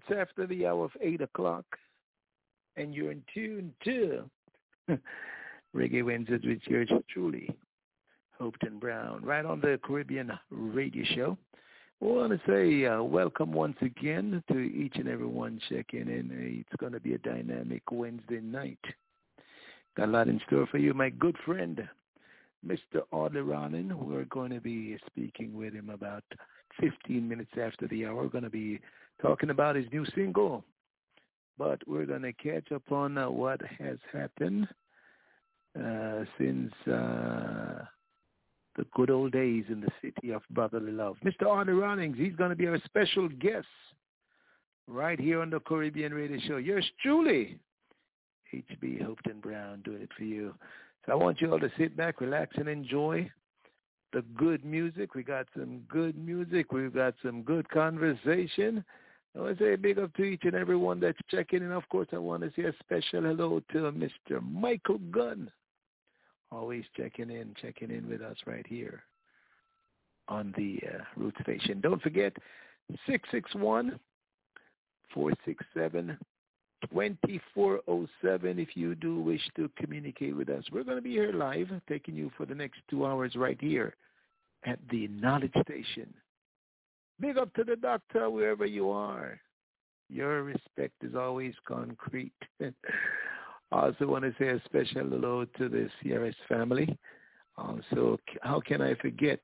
after the hour of 8 o'clock, and you're in tune to Reggae Wednesdays with yours truly, Hopeton Brown, right on the Caribbean Radio Show. I want to say welcome once again to each and everyone checking in. It's going to be a dynamic Wednesday night. Got a lot in store for you, my good friend, Mr. Audley Ronin. We're going to be speaking with him about 15 minutes after the hour. We're going to be talking about his new single, but we're going to catch up on what has happened since the good old days in the city of brotherly love. Mr. Audley Ronings, he's going to be our special guest right here on the Caribbean Radio Show. Yours truly, HB Hopeton Brown, doing it for you. So I want you all to sit back, relax, and enjoy the good music. We got some good music. We've got some good conversation. I want to say a big up to each and every one that's checking in. Of course, I want to say a special hello to Mr. Michael Gunn, always checking in with us right here on the Root Station. Don't forget, 661-467-2407 if you do wish to communicate with us. We're going to be here live, taking you for the next 2 hours right here at the Knowledge Station. Big up to the doctor wherever you are. Your respect is always concrete. I also want to say a special hello to the CRS family. So how can I forget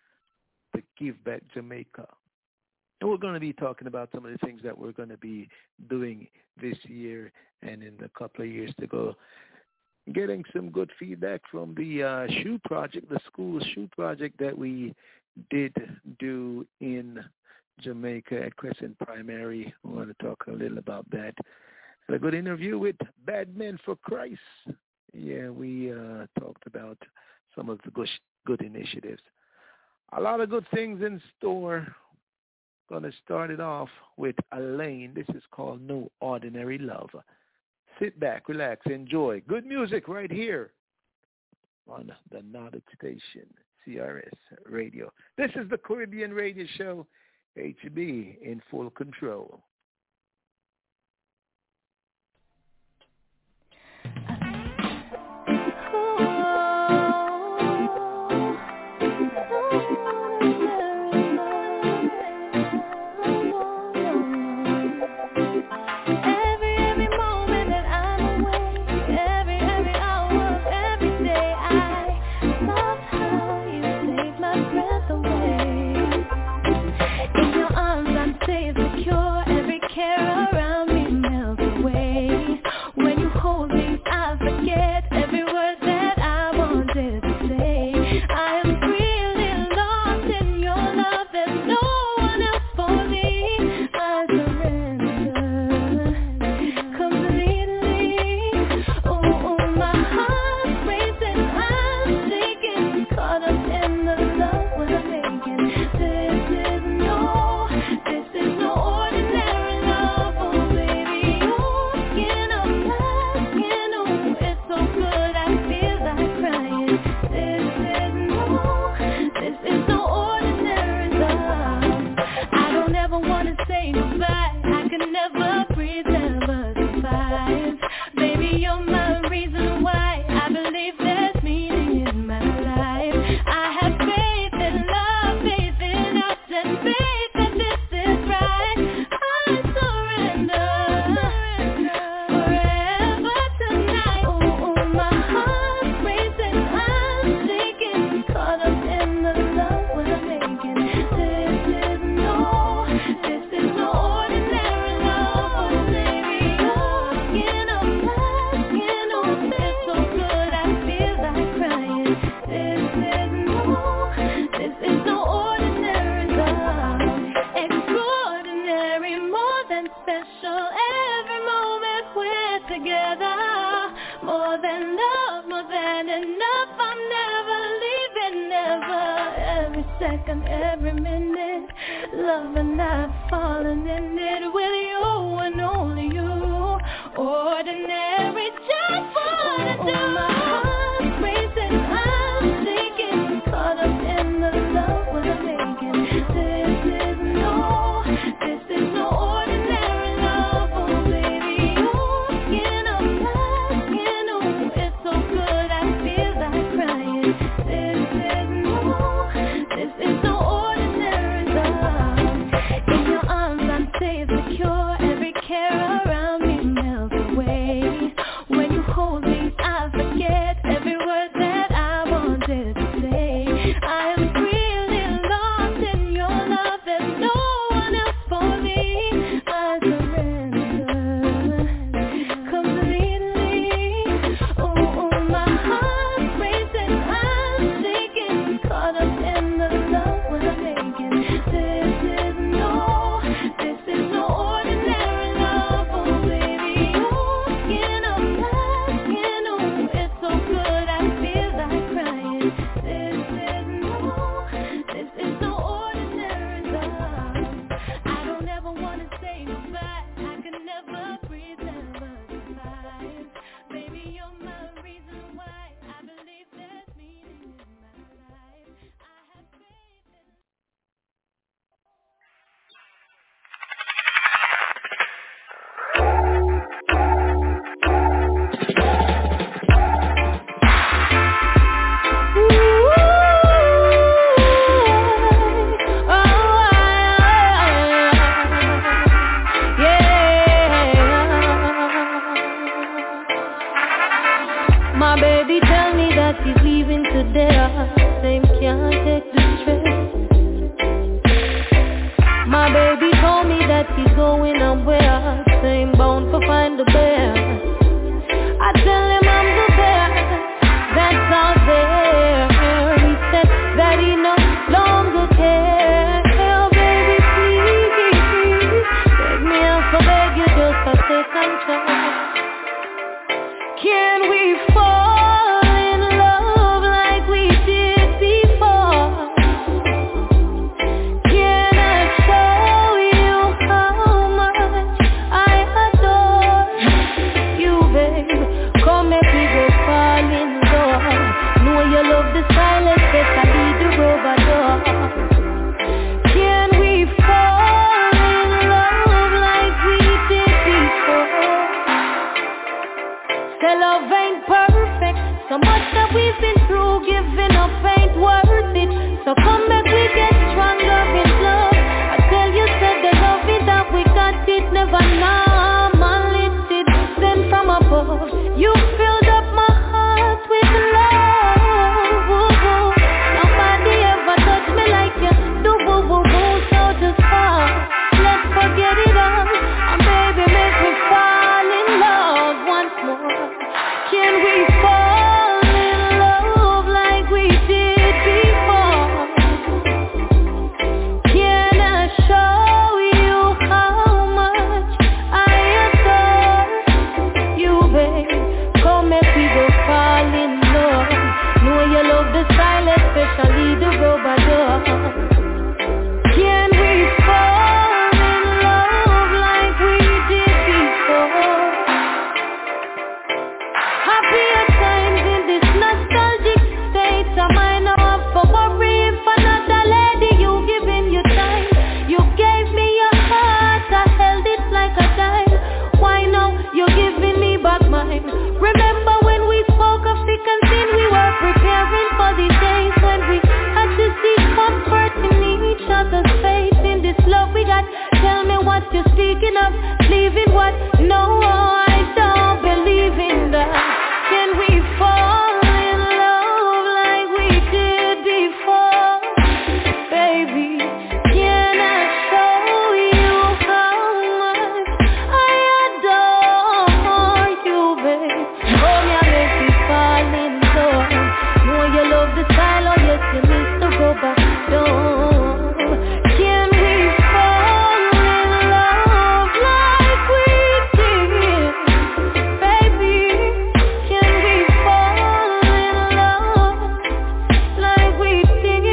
the Give Back Jamaica? And we're going to be talking about some of the things that we're going to be doing this year and in the couple of years to go. Getting some good feedback from the shoe project, the school shoe project that we did do in Jamaica at Crescent Primary. We want to talk a little about that. Had a good interview with Bad Men for Christ. Yeah, we talked about some of the good initiatives. A lot of good things in store. Going to start it off with Alaine. This is called No Ordinary Love. Sit back, relax, enjoy. Good music right here on the Knowledge Station, CRS Radio. This is the Caribbean Radio Show, HB in full control. This is no ordinary My baby tell me that he's leaving today. Same can't take the stress. My baby told me that he's going somewhere. Same bound for find the bear. I tell him I'm the bear that's out there. He said that he no longer cares. Oh baby please, beg me out so beg you just to take control. Can we fall in love like we did before? Can I show you how much I adore you, babe? Come make me go fall in love. Know you love the silence, especially the rubber door. Can we fall in love like we did before? Say love ain't perfect. So much that we've been through, giving up ain't worth it. So come back, we get stronger in love. I tell you, said the loving that we got, it never normal. It sent from above. You filled up my heart with love. Nobody ever touched me like you do. So just fall. Let's forget it all. And baby, make me fall in love once more. Can we fall in love like we did before? Can I show you how much I adore you, babe? Come make we go fall in love. Know you love the silence, especially the rubber door. Can we fall in love like we did before? Happier times in this nostalgic state. Am I now up for worrying for another lady? You giving your time. You gave me your heart. I held it like a dime. Why now you giving me back mine? Remember when we spoke of thick and thin? We were preparing for the days when we had to seek comfort in each other's faith. In this love we got, tell me what you're speaking of. Leaving what? No, I don't believe in that. Can we fall in love like we did before? Baby, can I show you how much I adore you, babe? Oh, me, I make me fall in love. Know you love the style, oh yes, you miss the rubber door. Can we fall in love like we did? Baby, can we fall in love like we did?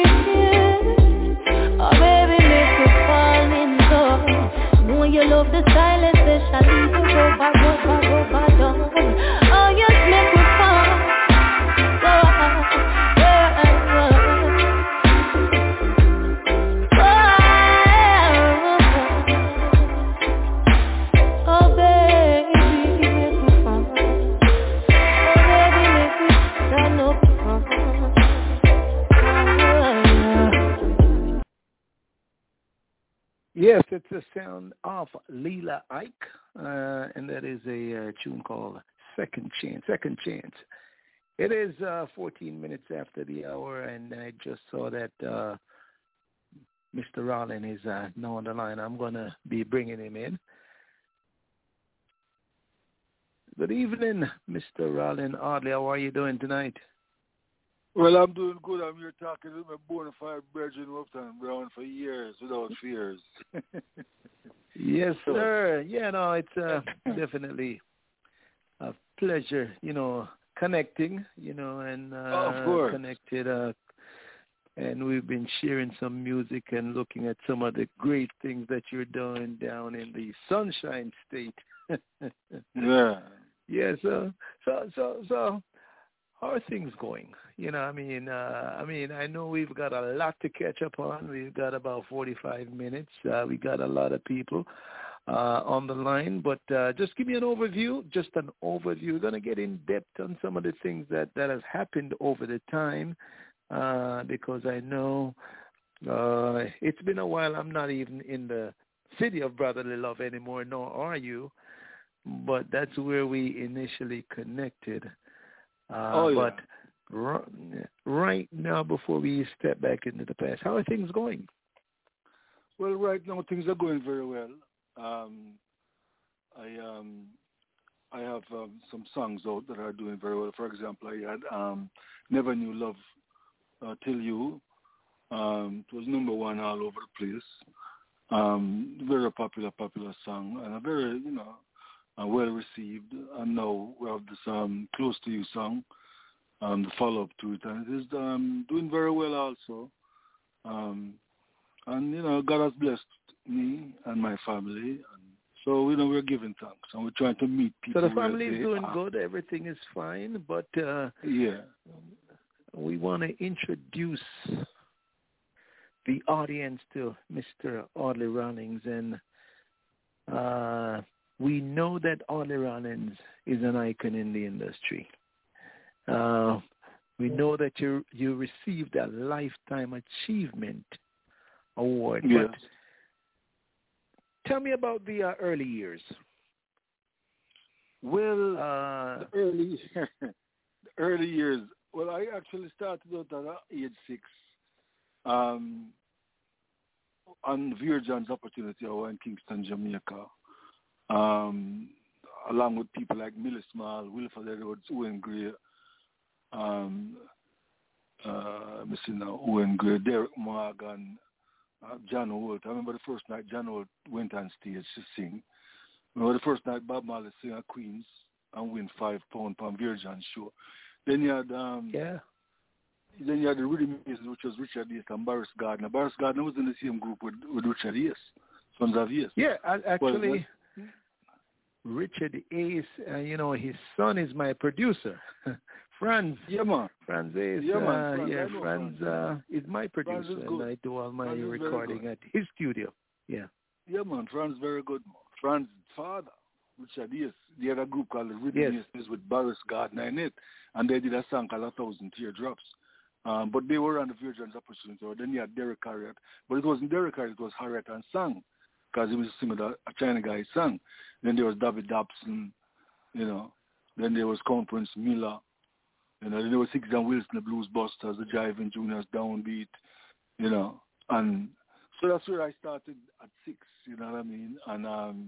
Oh baby, make me fall in love. Know you love the silence, especially the rubber door. Oh yes, make me fall. Oh baby, make me fall. Oh baby, make me stand up. Yes, it's the sound of Leela Ike, and that is a tune called Second Chance. Second Chance. It is 14 minutes after the hour, and I just saw that Mr. Rollin is now on the line. I'm going to be bringing him in. Good evening, Mr. Rollin Audley. How are you doing tonight? Well, I'm doing good. I'm here talking to my bona fide brethren who have been around for years without fears. Yes, sir. Yeah, no, it's definitely a pleasure, connecting, and of course. connected. And we've been sharing some music and looking at some of the great things that you're doing down in the Sunshine State. Yeah. Yeah. So, how are things going? I know we've got a lot to catch up on. We've got about 45 minutes. We got a lot of people on the line, but just give me an overview, We're going to get in depth on some of the things that has happened over the time, because I know it's been a while. I'm not even in the city of brotherly love anymore, nor are you, but that's where we initially connected. But right now, before we step back into the past, how are things going? Well, right now things are going very well. I have some songs out that are doing very well. For example, I had Never Knew Love Till You. It was number one all over the place. Very popular song, and a very, well received. And now we have this Close to You song, the follow-up to it, and it is doing very well also. And, God has blessed me and my family, and so, we're giving thanks, and we're trying to meet people. So the family is doing good, everything is fine, but we want to introduce the audience to Mr. Audley Rawlings, and we know that Audley Rawlings is an icon in the industry. We know that you received a Lifetime Achievement Award. Yes. But tell me about the early years. Well, the early years. Well, I actually started out at age 6 on Veer John's Opportunity Hour in Kingston, Jamaica, along with people like Millie Small, Wilford Edwards, Owen Gray, Owen Gray, Derek Morgan, John Holt. I remember the first night John Holt went on stage to sing. I remember the first night Bob Marley sang at Queens and win £5 from Veer John's show. Then you had Then you had the Rhythm Aces, which was Richard Ace and Boris Gardner. Boris Gardner was in the same group with Richard Ace, Sons of Ace. Yeah, actually, Richard Ace, his son is my producer, Franz. Yeah, man. Franz Ace. Franz is my producer, and I do all my recording at his studio. Yeah. Yeah, man. Franz very good. Franz's father, Richard Ace, they had a group called the Rhythm Aces with Boris Gardner in it, and they did a song called 1,000 Teardrops. But they were on the Veer John's Opportunity. So then you had Derek Harriott. But it wasn't Derek Harriott, it was Harriott and Sang, because he was singing a China guy sang. Then there was David Dobson, Then there was Count Prince Miller. Then there was Siggs and Wilson, the Blues Busters, the Jiving Juniors, Downbeat, And so that's where I started at 6, you know what I mean? And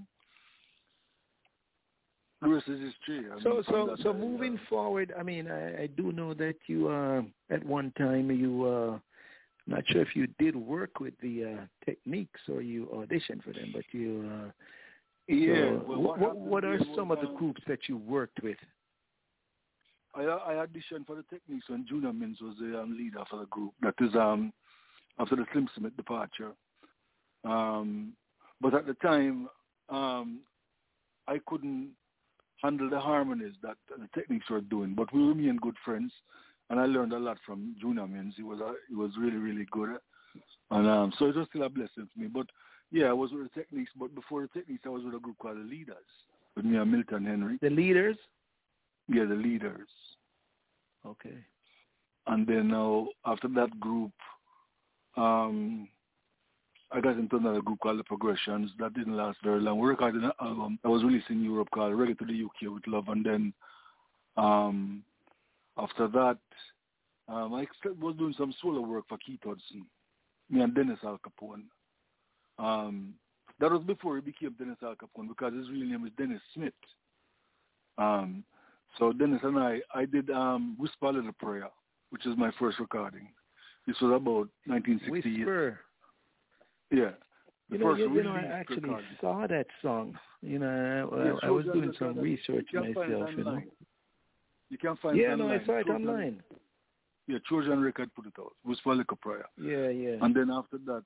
the rest is history. So moving forward, I mean, I do know that you, at one time, not sure if you did work with the Techniques or you auditioned for them, but you... what are some of the groups that you worked with? I auditioned for the Techniques when Junior Mins was the leader for the group. That is after the Slim Smith departure. But at the time, I couldn't handle the harmonies that the Techniques were doing. But we remained good friends, and I learned a lot from Junior Mins. He was really, really good. And so it was still a blessing for me. But yeah, I was with the Techniques. But before the Techniques, I was with a group called the Leaders with me and Milton Henry. The Leaders? Yeah, the Leaders. Okay. And then now, after that group, I got into another group called The Progressions. That didn't last very long. We recorded an album that was released in Europe called Reggae to the UK with Love. And then after that, I was doing some solo work for Keith Hudson, me and Dennis Al Capone. That was before he became Dennis Al Capone, because his real name is Dennis Smith. So Dennis and I did Whisper a Little Prayer, which is my first recording. This was about 1968. Whisper. Yeah. I actually saw that song. I was doing some research myself. You can find it online. I saw it online. Yeah, Trojan Record put it out. Whisper a Little Prayer. Yeah. And then after that,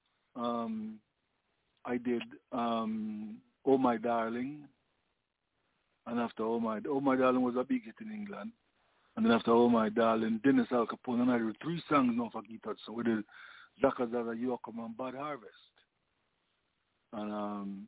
I did Oh My Darling. And after Oh My Darling was a big hit in England. And then after Oh My Darling, Dennis Al Capone and I did 3 songs now for Keith Hudson. We did Zaka Zaka, You Come and Bad Harvest. And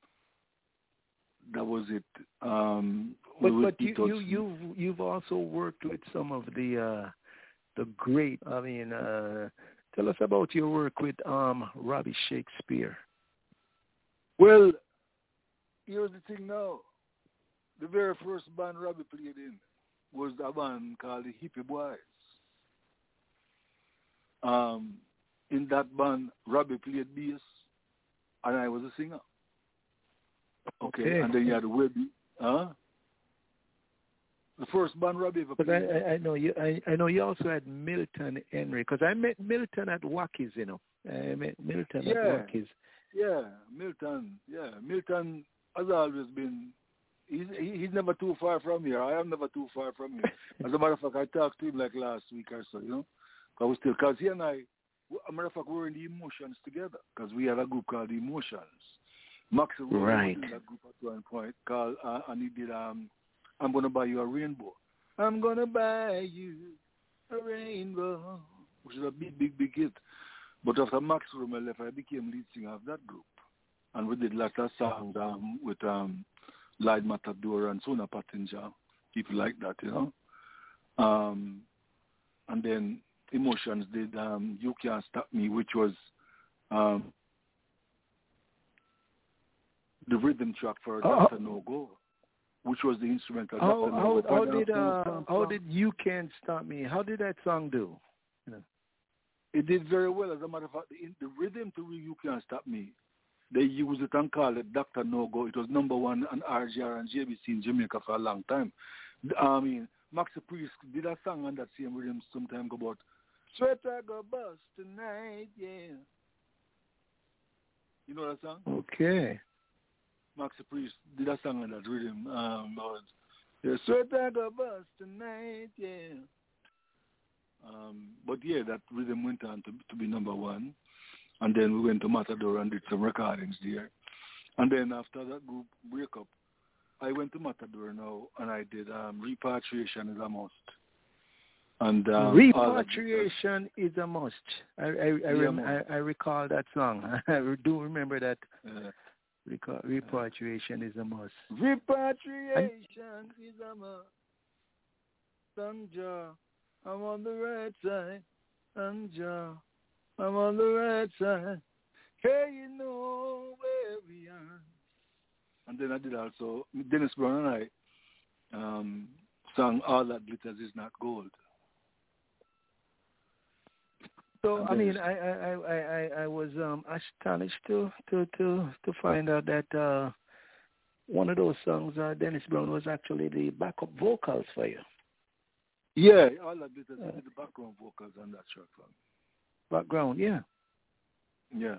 that was it. But you've also worked with some of the great. I mean, tell us about your work with Robbie Shakespeare. Well, here's the thing now. The very first band Robbie played in was a band called the Hippie Boys. In that band, Robbie played bass, and I was a singer. Okay. And then you had Webby. The first band Robbie ever played. I know you. I know you also had Milton Henry, because I met Milton at Wackies. You know, I met Milton at Wackies. Yeah, Milton. Yeah, Milton has always been. He's never too far from here. I am never too far from here. As a matter of fact, I talked to him like last week or so. You know, because he and I, as a matter of fact, we were in the Emotions together, because we had a group called the Emotions. Max was in that group at one point called, and he did I'm Gonna Buy You a Rainbow. I'm gonna buy you a rainbow, which is a big hit. But after Max Rummer left, I became lead singer of that group. And we did lots of songs with Lloyd Matador and Sona Pattinger, people like that, you know. And then Emotions did You Can't Stop Me, which was the rhythm track for Dr. No Go, which was the instrumental. How did You Can't Stop Me? How did that song do? You know? It did very well. As a matter of fact, the rhythm to You Can't Stop Me, they used it and called it Dr. No Go. It was number one on RGR and JBC in Jamaica for a long time. I mean, Maxi Priest did a song on that same rhythm some time ago about Sweat I Go Bust Tonight, yeah. You know that song? Okay. Maxi Priest did a song on that rhythm. Sweat I Go Bust Tonight, yeah. But yeah, that rhythm went on to be number one. And then we went to Matador and did some recordings there. And then after that group breakup, I went to Matador now and I did Repatriation is a Must. And Repatriation is a Must. I recall that song. I do remember that. Repatriation is a must. Repatriation is a must. Sanja, I'm on the right side. Sanja, I'm on the right side. Hey, you know where we are. And then I did also, Dennis Brown and I sang All That Glitters Is Not Gold. So I mean, I was astonished to find out that one of those songs, Dennis Brown, was actually the backup vocals for you. Yeah, All That Glitters is the background vocals on that track. Background, yeah. Yeah.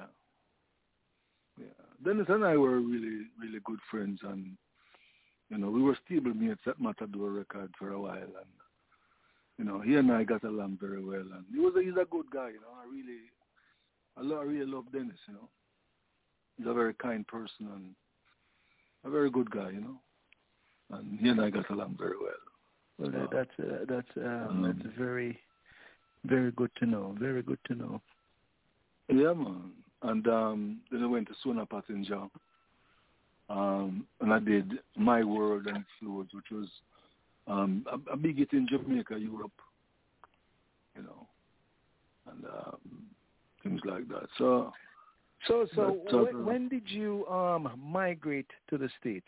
Dennis and I were really, really good friends, and you know, we were stable mates at Matador Record for a while, and you know, he and I got along very well, and he's a good guy, you know. I really love Dennis, you know. He's a very kind person and a very good guy, you know. And he and I got along very well. Well, that's very, very good to know. Very good to know. Yeah, man. And then I went to Sona Pattinger, and I did My World and Flows, which was a big hit in Jamaica, Europe, you know, and things like that. So when did you migrate to the States?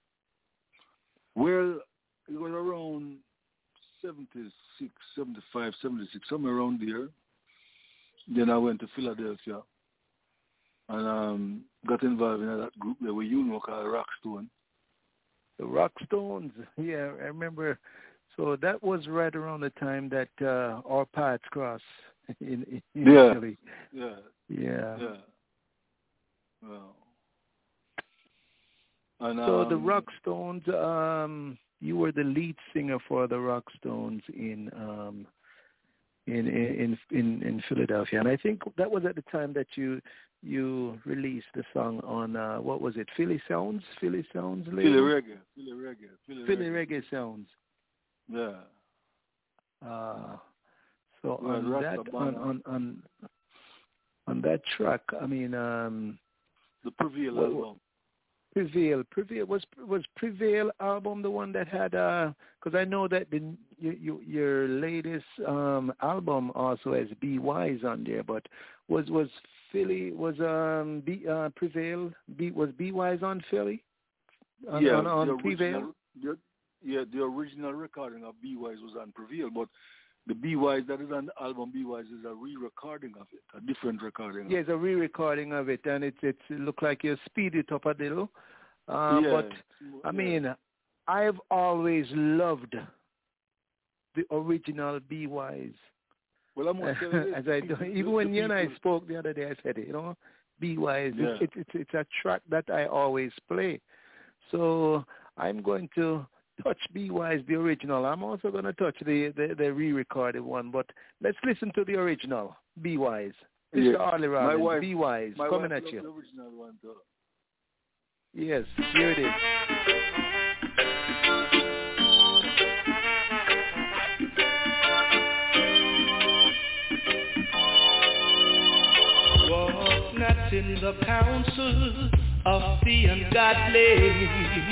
Well, it was around 76, 75, 76, somewhere around there. Then I went to Philadelphia and got involved in that group there where you know called Rockstone. The Rockstones, yeah, I remember. So that was right around the time that our paths crossed in Philly. Yeah. Well. And, so the Rockstones, you were the lead singer for the Rockstones in Philadelphia, and I think that was at the time that you released the song on what was it? Philly Sounds Philly Reggae Sounds. Yeah. So on that track, I mean, the Prevail album. Prevail was Prevail album the one that had because I know that your latest album also has Be Wise on there, but was Philly Prevail was Be Wise on Philly on Prevail? the original recording of Be Wise was on Prevail, but the Be Wise that is on the album Be Wise is a re-recording of it, a different recording. Yeah, it's a re-recording of it, and it look like you speed it up a little. But I mean, I've always loved the original Be Wise. Well, I'm gonna tell you as I do, even when you and I spoke the other day, I said, you know, Be Wise. Yeah. It's a track that I always play. So I'm going to touch Be Wise, the original. I'm also going to touch the re-recorded one. But let's listen to the original, Be Wise. Mr. Arlie Robbins, Be Wise, coming at you. The original one, though. Yes, here it is. Walk not in the counsel of the ungodly,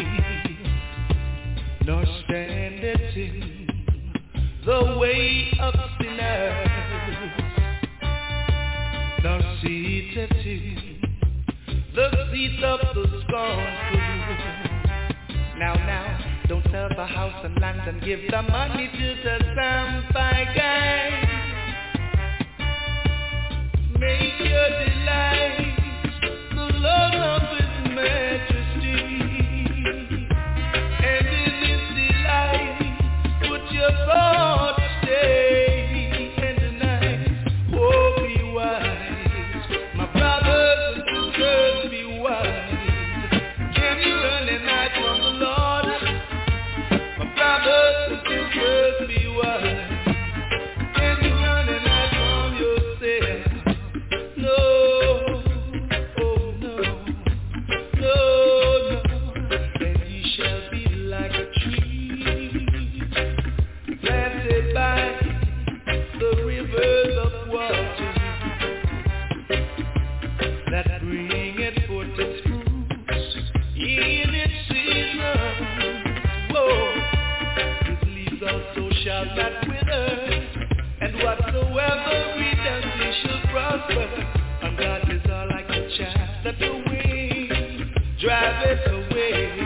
nor standeth in the way of sinners, nor seated in the seat of the scornful. Now, don't sell the house and land and give the money to the sampai guy. Make your delight the Lord of His majesty, and in His delight put your thoughts day and night. Oh, be wise, my brothers and sisters, be wise. Can you run at night from the Lord? My brothers and sisters, be wise. Can you run at night from yourself? Shall not wither, and whatsoever we does, we shall prosper. And God is all like a chaff that the wind driveth away.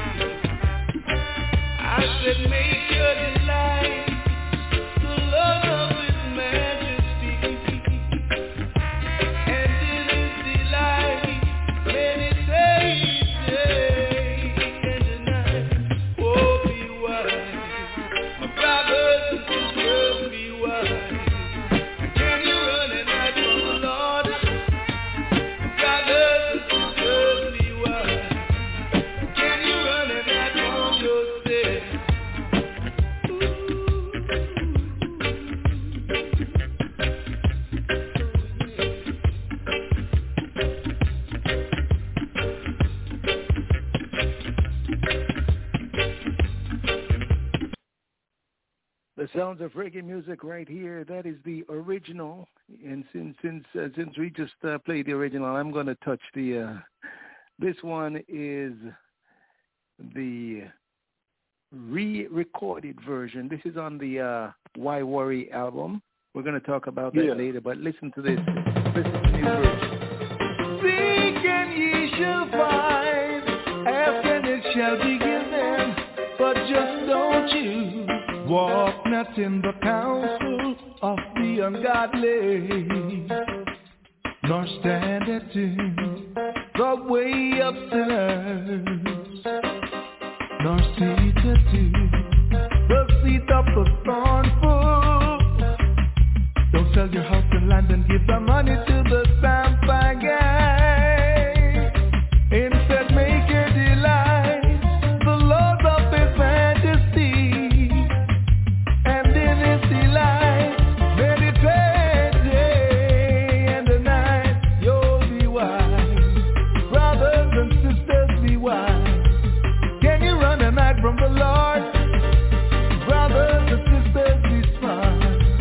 I said, make your delight the Lord of His majesty, and in His delight meditate day and night. Oh, be wise. Brothers and sisters, be wise. Can you run at night from the Lord? Brothers and sisters, be wise. Can you run at night from yourself? The sounds of reggae music right here. That is the original. And since we just played the original, I'm going to touch the. This one is the re-recorded version. This is on the Why Worry album. We're going to talk about that later. But listen to this. Listen to the new version. Seek and ye shall find, ask and it shall be given, but just don't you walk not in the counsel of the ungodly, nor stand it in the way of sinners, nor seat it in the seat of the scornful. Don't sell your house and land and give the money to the sampai guy. Instead, make your delight the laws of His majesty, and in His delight meditate day and night. You'll be wise, brothers and sisters, be wise. Can you run a night from the Lord? Brothers and sisters, be smart,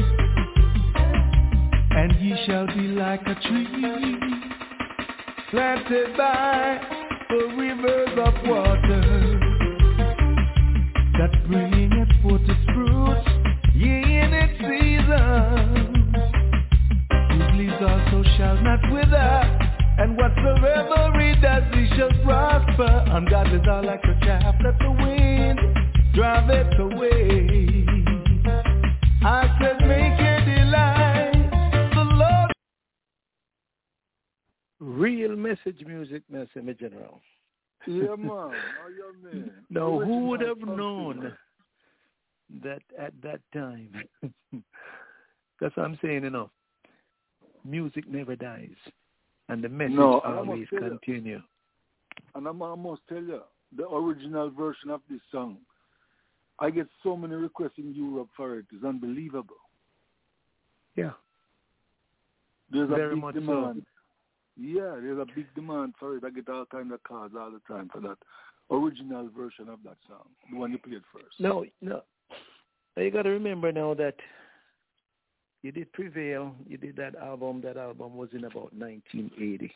and ye shall be like a tree planted by the rivers of water, that bringeth forth its fruits, ye in its season. Whose leaves also shall not wither, and whatsoever he does, he shall prosper. And God is all like a chaff that the wind drive it away. I said, make your delight the Lord. Real message music, Messenger General. Yeah, man. Oh, yeah, man. Now, who would have known that at that time? That's what I'm saying, music never dies, and the message always continues. And I must tell you, the original version of this song, I get so many requests in Europe for it. It's unbelievable. Yeah. There's very a big much demand. So. Yeah, there's a big demand for it. I get all kind of calls all the time for that original version of that song, the one you played first. No. You got to remember now that you did Prevail. You did that album. That album was in about 1980.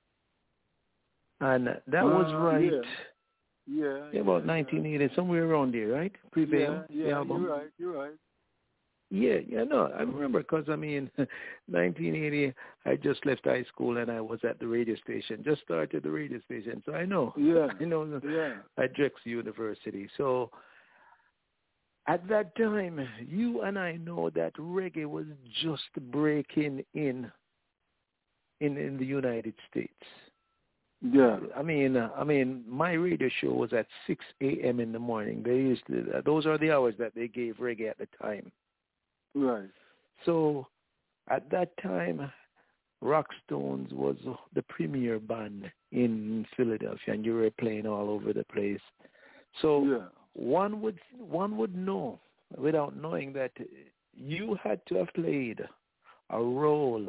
And that was right. Yeah, about 1980, somewhere around there, right? Prevail, the album. You're right. Yeah, no, I remember because, 1980, I just left high school and I was at the radio station, just started the radio station, so I know. Yeah. At Drexel University. So at that time, you and I know that reggae was just breaking in the United States. Yeah. I mean, my radio show was at 6 a.m. in the morning. Those are the hours that they gave reggae at the time. Right. So at that time, Rockstones was the premier band in Philadelphia, and you were playing all over the place. So one would know without knowing that you had to have played a role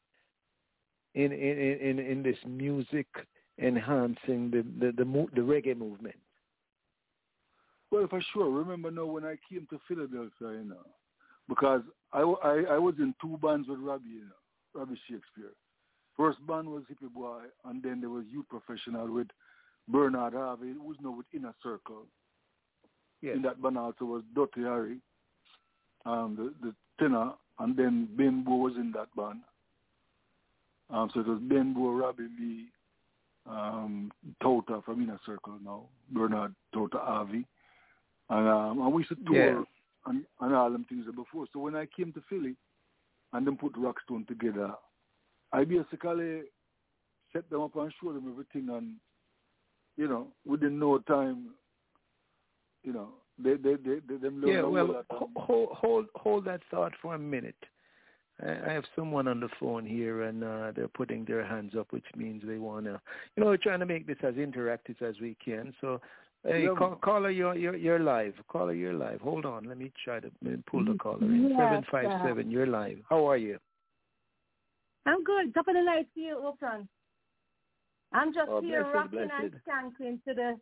in this music enhancing the reggae movement. Well, for sure. Remember now when I came to Philadelphia, because I was in two bands with Robbie, Robbie Shakespeare. First band was Hippie Boy, and then there was Youth Professional with Bernard Harvey. It was with Inner Circle. Yes. In that band also was Dottie Harry, the tenor, and then Ben Bow was in that band. So it was Ben Bow, Robbie Lee, Tota from Inner Circle now, Bernard Tota Harvey. And we used to tour and all them things before. So when I came to Philly and then put Rockstone together, I basically set them up and show them everything, and within no time, they them learn. Yeah, well, hold that thought for a minute. I have someone on the phone here, and they're putting their hands up, which means they want to, we're trying to make this as interactive as we can. So, hey, caller, you're live. Caller, you're live. Hold on, let me try to pull the caller in. 757, you're live. How are you? I'm good. Top of the night to you, Oakland. I'm just here rocking and skanking to the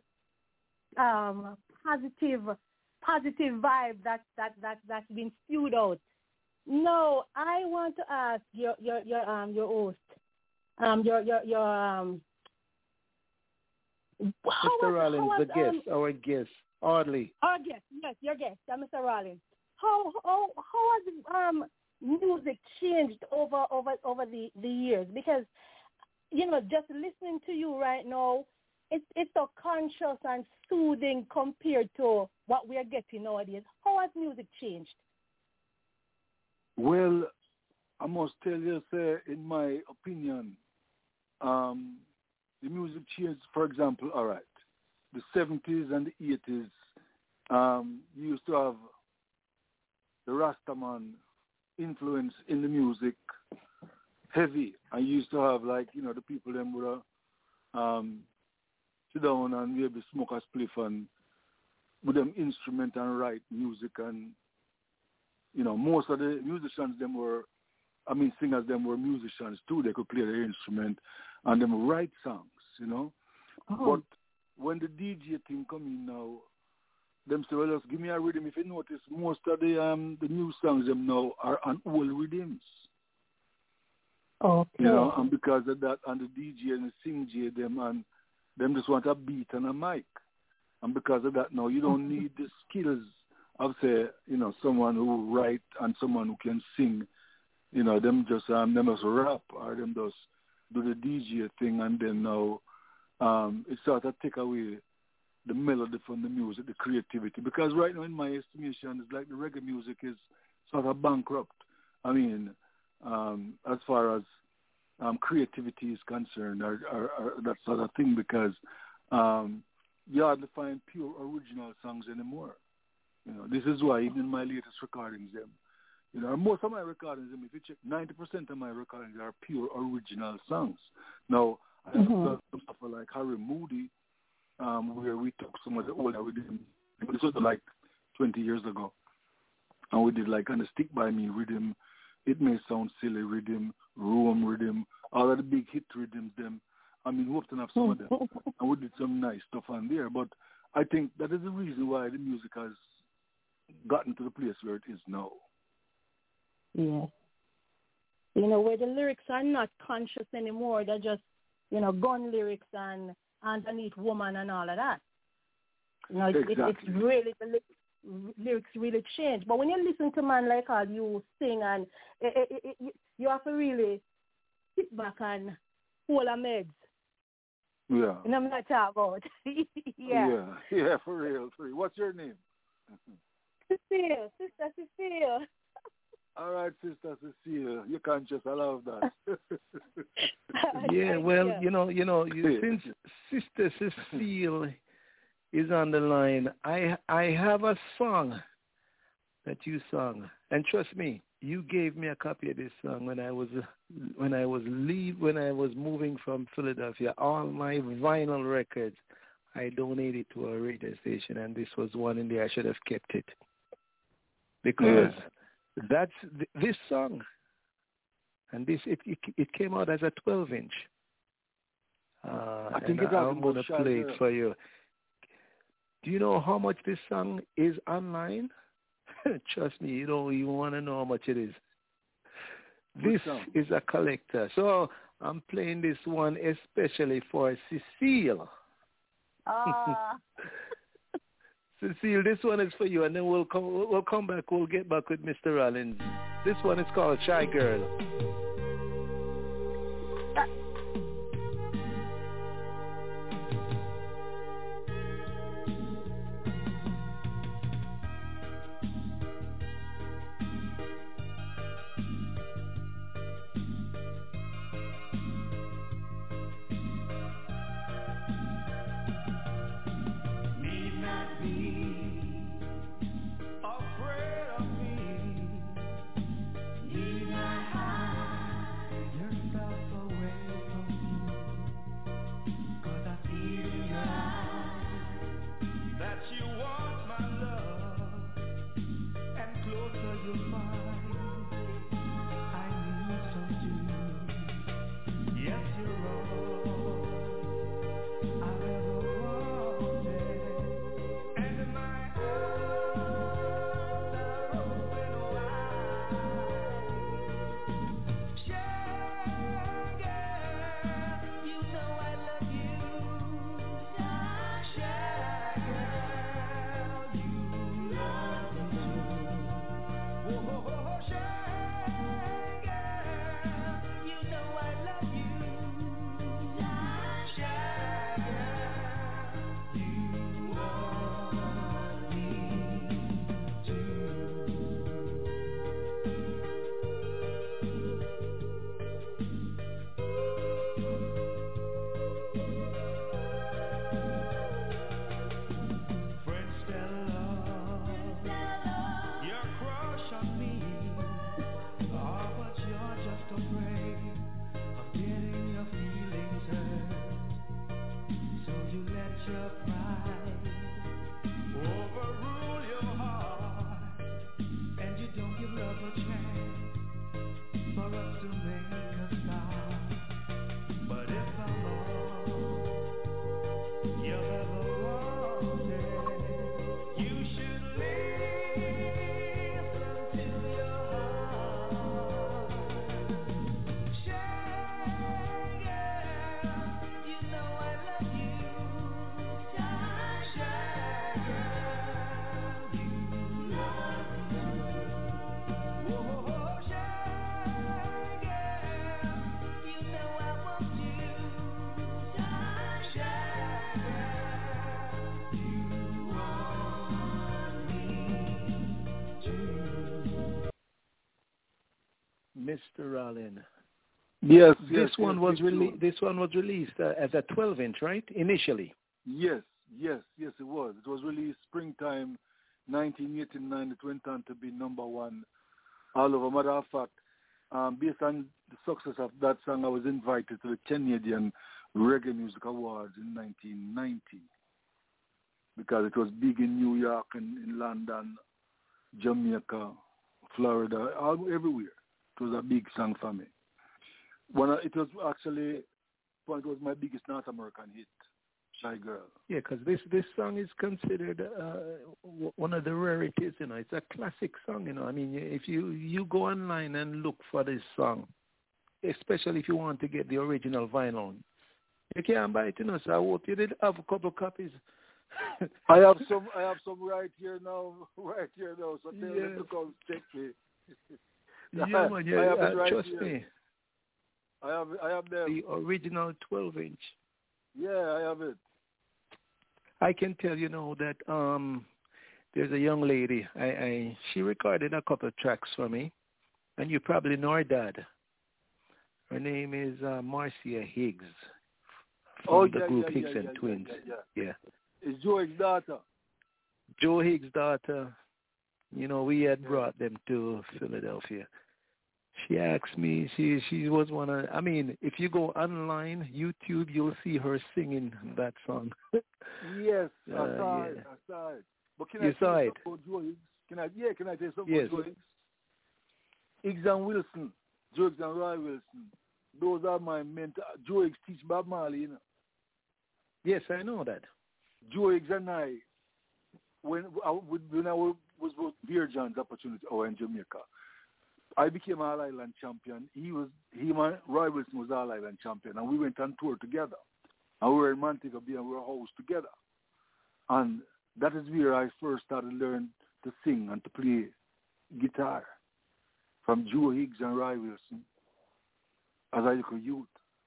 positive vibe that's been spewed out. No, I want to ask your host, Mr. Rollins, our guest, Audley. Our guest, yes, your guest, Mr. Rollins. How has music changed over the years? Because just listening to you right now, it's so conscious and soothing compared to what we are getting nowadays. How has music changed? Well, I must tell you, sir, in my opinion, the music changed. For example, all right, the 70s and the 80s, you used to have the Rastaman influence in the music heavy. I used to have, the people them would sit down and maybe smoke a spliff and with them instrument and write music, and most of the musicians singers them were musicians too. They could play their instrument and them write songs, But when the DJ thing come in now, them say, well, just give me a rhythm. If you notice, most of the new songs them now are on old rhythms. Okay. And because of that, and the DJ and the sing J them, and them just want a beat and a mic. And because of that now, you don't need the skills of, say, someone who write and someone who can sing. Them just rap, or them just do the DJ thing, and then now it sort of take away the melody from the music, the creativity. Because right now, in my estimation, it's like the reggae music is sort of bankrupt. I mean, as far as creativity is concerned, or that sort of thing, because you hardly find pure original songs anymore. You know, this is why even in my latest recordings, most of my recordings, if you check, 90% of my recordings are pure original songs. Now, I have done some stuff like Harry Moody, where we took some of the older rhythm. This was like 20 years ago. And we did like kind of Stick By Me rhythm, It May Sound Silly rhythm, Rome rhythm, all of the big hit rhythms, them. I mean, we often have some of them. And we did some nice stuff on there. But I think that is the reason why the music has gotten to the place where it is now. Yeah. You know, where the lyrics are not conscious anymore. They're just, gun lyrics and underneath woman and all of that. You know, exactly. It's really, the lyrics really change. But when you listen to man like how you sing, and you have to really sit back and hold a meds. Yeah. And I'm not talking about. Yeah, for real. What's your name? Cecile, Sister Cecile. All right, Sister Cecile, you're conscious. I love that. Yeah, well, since Sister Cecile is on the line, I have a song that you sung, and trust me, you gave me a copy of this song when I was moving from Philadelphia. All my vinyl records, I donated to a radio station, and this was one in there. I should have kept it because that's this song, and it came out as a 12-inch. I think I'm going to play it for you. Do you know how much this song is online? Trust me, you want to know how much it is. This is a collector. So I'm playing this one especially for Cecile. Cecile, this one is for you, and then we'll come back. We'll get back with Mr. Rollins. This one is called Shy Girl. Yourself away. Mr. Rollin. Yes. This one was released as a 12-inch, right? Initially. Yes, it was. It was released springtime 1989. It went on to be number one all over. Matter of fact, based on the success of that song, I was invited to the Canadian Reggae Music Awards in 1990 because it was big in New York and in London, Jamaica, Florida, everywhere. It was a big song for me. It was my biggest North American hit, Shy Girl. Yeah, because this song is considered one of the rarities, you know. It's a classic song, you know. I mean, if you go online and look for this song, especially if you want to get the original vinyl, you can't buy it, you know. So I hope you did have a couple copies. I have some right here now. So tell them to come check me. Yeah, man, trust me. I have them. The original 12-inch. Yeah, I have it. I can tell you now that there's a young lady. She recorded a couple of tracks for me, and you probably know her dad. Her name is Marcia Higgs from the group Higgs and Twins. Yeah. It's Joe Higgs' daughter. Joe Higgs' daughter. You know, we had brought them to Philadelphia. She asked me, she was one of, I mean, if you go online, YouTube, you'll see her singing that song. Yes, I saw it. But can I saw it? About Joe Higgs? Can I tell you something yes. about Joe Higgs? Higgs and Wilson, Joe Higgs and Roy Wilson, those are my mentors. Joe Higgs teach Bob Marley, you know. Yes, I know that. Joe Higgs and I, when I was with Beer John's opportunity in Jamaica, I became All Island champion. Roy Wilson was All Island champion, and we went on tour together. And we were in Montego Bay, and we were housed together. And that is where I first started learning to sing and to play guitar from Joe Higgs and Roy Wilson as a little youth.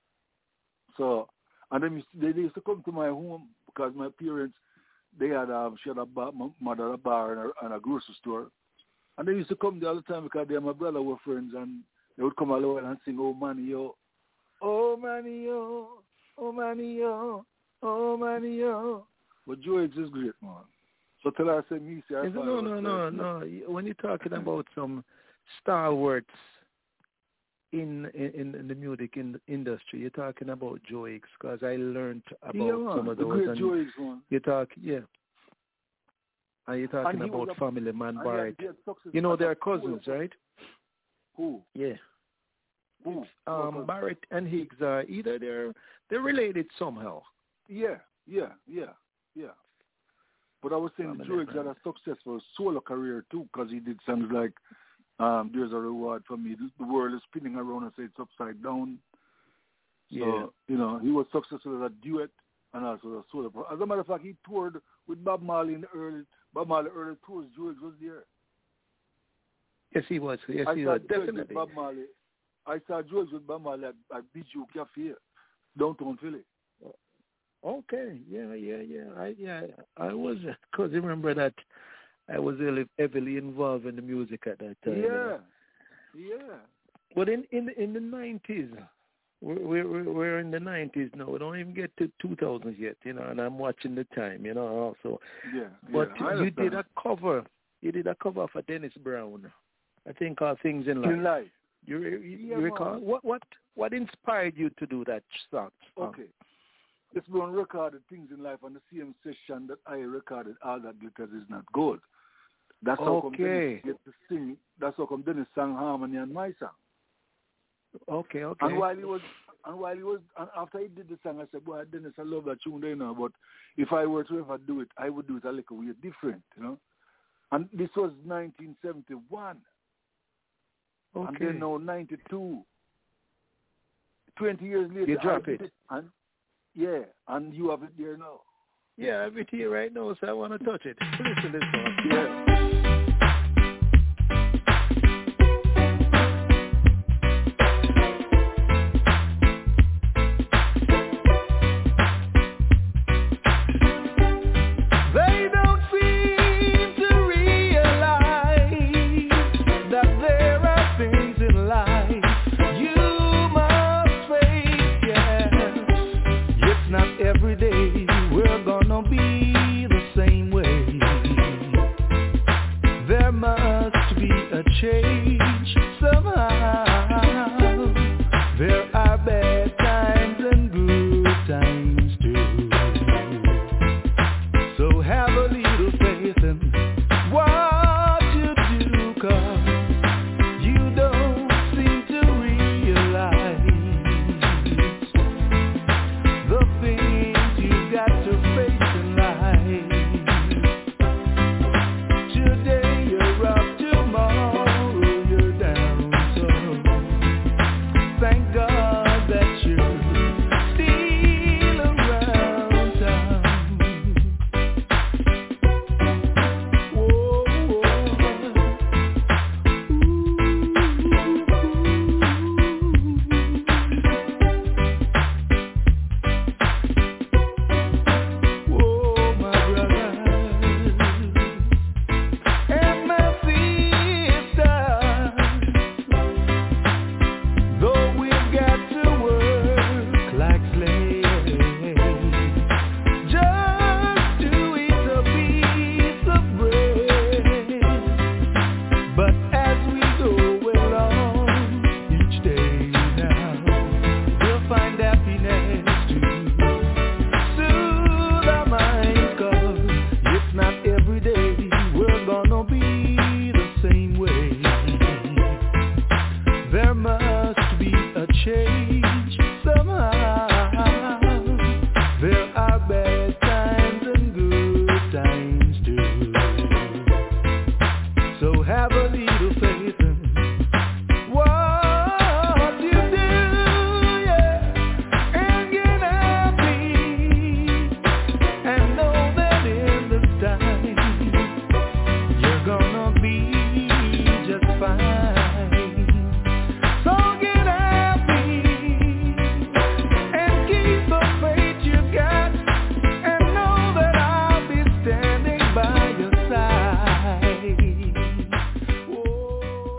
So, and then they used to come to my home because my parents, she had a mother a bar and a grocery store. And they used to come there all the time because they and my brother were friends, and they would come along and sing, "Oh, Manny, yo. Oh, Manny, yo. Oh, Manny, yo. Oh, Manny, yo." But Joe Higgs is great, man. So tell her I said, me, say, No. When you're talking about some stalwarts in the music industry, you're talking about Joe Higgs, because I learned about some of those. The great Joe Higgs one. Are you talking about Family Man Barrett? You know they're cousins, right? Who? Yeah. Who? Barrett and Higgs are either they're related somehow. Yeah. But I was saying Joe Higgs had a successful solo career too, because he did songs like "There's a Reward for Me," "The World is Spinning Around and It's Upside Down." So you know he was successful as a duet and also a solo. As a matter of fact, he toured with Bob Marley in the early tours. Joe Higgs was there. Yes, he was. Yes, he was. Definitely. Bob Marley. I saw Joe Higgs with Bob Marley at Bijou Cafe, downtown Philly. Okay. Yeah. I was, because remember that I was really heavily involved in the music at that time. Yeah. But in the 90s, we're in the 90s now. We don't even get to 2000s yet, you know. And I'm watching the time, you know. Also. Yeah. But you did a cover. You did a cover for Dennis Brown. I think called "Things in Life." In Life. You recall? What inspired you to do that song? Okay. This Brown recorded "Things in Life" on the same session that I recorded "All That Glitters Is Not Gold." That's how come Dennis get to sing. That's how come Dennis sang harmony on my song. Okay. And while he was, and after he did the song, I said, "Boy, Dennis, I love that tune, you know. But if I were to ever do it, I would do it a little weird, different, you know." And this was 1971. Okay. And then now 92. 20 years later, you drop it. And you have it there now. Yeah, I have it here right now, so I want to touch it. Listen to this one. Yeah. That there are things in life a change somehow. There are bad times and good times too. So have a little faith in what you do, 'cause you don't seem to realize the things you got to face in life. Today you're up, tomorrow you're down, so thank God that you're still around town. Whoa, whoa, my brother and my sister, though we've got to work like slaves just to eat a piece of bread, but as we go along each day now, we'll find happiness to soothe our minds, 'cause it's not every day we're gonna be the same way. There must be a change somehow. There are bad times and good times too. So have a little faith in what you do, yeah, and get happy, and know that in this time you're gonna be just fine. So get happy and keep the faith you got, and know that I'll be standing by your side. Whoa.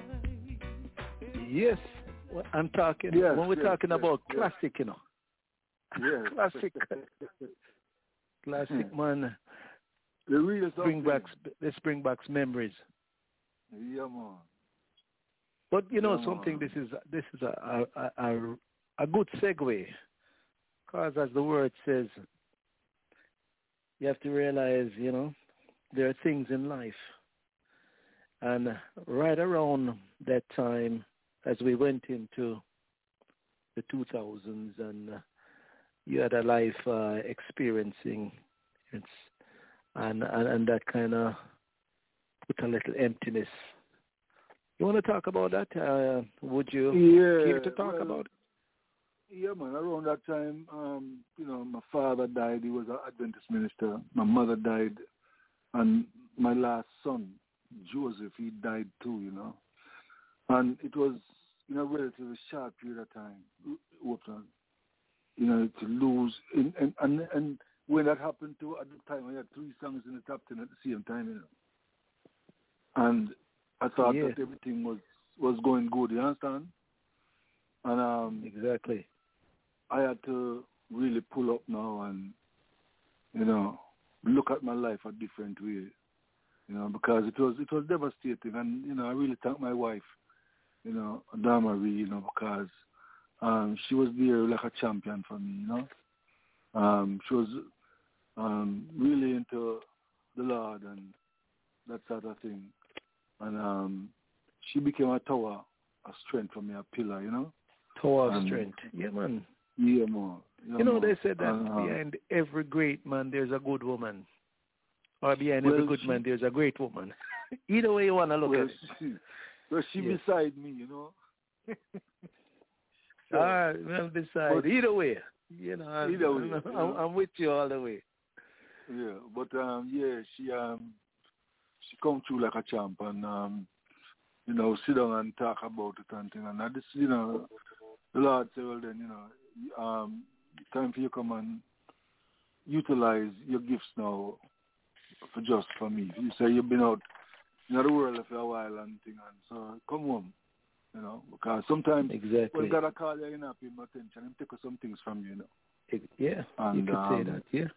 Yes, I'm talking. Yes, when we're yes, talking yes, about yes. classic, Yes. classic, classic, man. The real Let's bring back memories. Yeah, man. But you know Yeah, something. man. This is a good segue, because as the word says, you have to realize, there are things in life, and right around that time, as we went into the 2000s, and you had a life experiencing, and that kind of put a little emptiness. You want to talk about that? Would you care to talk about it? Yeah, man. Around that time, my father died. He was an Adventist minister. My mother died, and my last son, Joseph, he died too. And it was in a relatively short period of time, to lose. And when that happened to, at the time, I had 3 songs in the top 10 at the same time, And I thought that everything was going good, you understand? And exactly. I had to really pull up now and, look at my life a different way, because it was devastating. And, I really thank my wife, Damarie, because she was there like a champion for me, She was really into the Lord and that sort of thing. And she became a tower of strength for me, a pillar, Tower of strength. Yeah, man. Yeah, man. Yeah, they said that behind every great man, there's a good woman. Or behind every good man, there's a great woman. Either way you want to look at it. She beside me, So, beside. Either way. Either way. I'm with you all the way. Yeah, but, she come through like a champ and, sit down and talk about it and thing. And I just, the Lord said, well then, time for you to come and utilize your gifts now for me. You say you've been out in the world for a while and thing, and so come home, because sometimes when God call you, you're not paying attention, He take some things from you, Yeah, and, you could say that, yeah.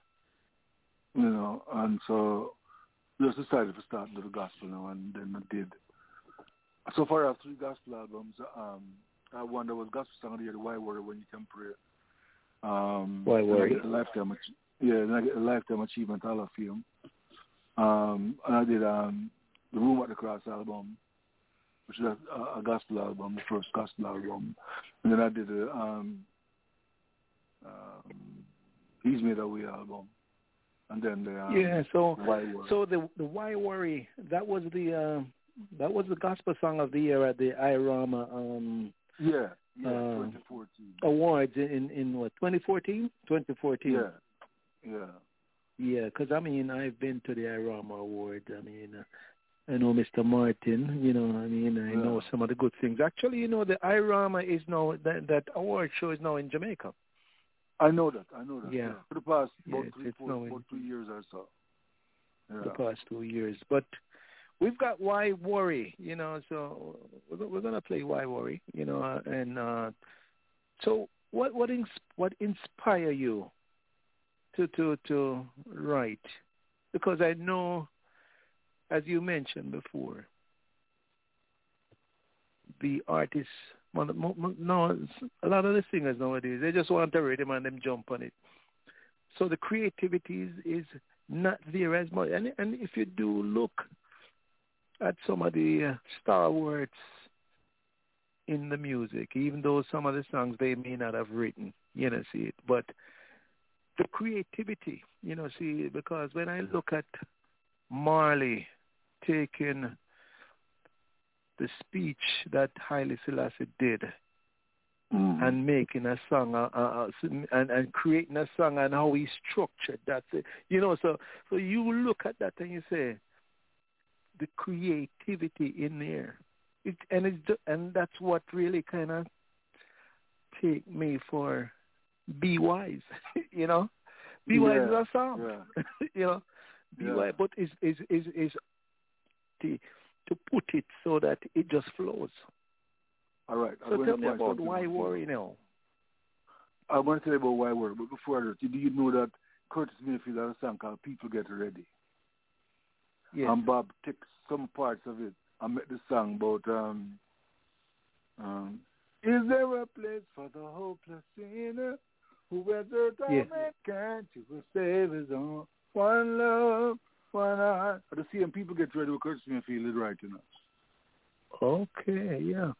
And so just decided to start the gospel now, and then I did. So far I have 3 gospel albums. I have one that was gospel song of the year, the Why Worry When You Can Pray. Why Worry? And I get a Lifetime Achievement Hall of Fame. And I did the Room at the Cross album, which is a gospel album, the first gospel album. And then I did the He's Made a Way album. And then the Why Worry. So the Why Worry, that was the gospel song of the year at the IRAMA 2014 awards in what, 2014? 2014. Yeah, because I've been to the IRAMA award. I know Mr. Martin. I know some of the good things. Actually, the IRAMA is now that award show is now in Jamaica. I know that. Yeah. For the past about 2 years or so. Yeah. The past 2 years, but we've got Why Worry, so we're gonna play Why Worry, and so what inspire you to write? Because I know, as you mentioned before, the artists, a lot of the singers nowadays, they just want a rhythm and them jump on it. So the creativity is not there as much. And if you do look at some of the stalwarts in the music, even though some of the songs they may not have written, but the creativity, because when I look at Marley taking the speech that Haile Selassie did and making a song and creating a song and how he structured that, so you look at that and you say, the creativity in there, and that's what really kind of take me for Be Wise, Be Wise is a song, Be Wise, but is to put it so that it just flows. All right. So tell me about Why Worry now. I want to tell you about Why Worry, but before that, do you know that Curtis Mayfield has a song called People Get Ready? Yes. And Bob takes some parts of it and make the song about is there a place for the hopeless sinner who has a torment can't you save his own? One love, one heart. The same People Get Ready with Curtis Mayfield is writing us. Okay, yeah.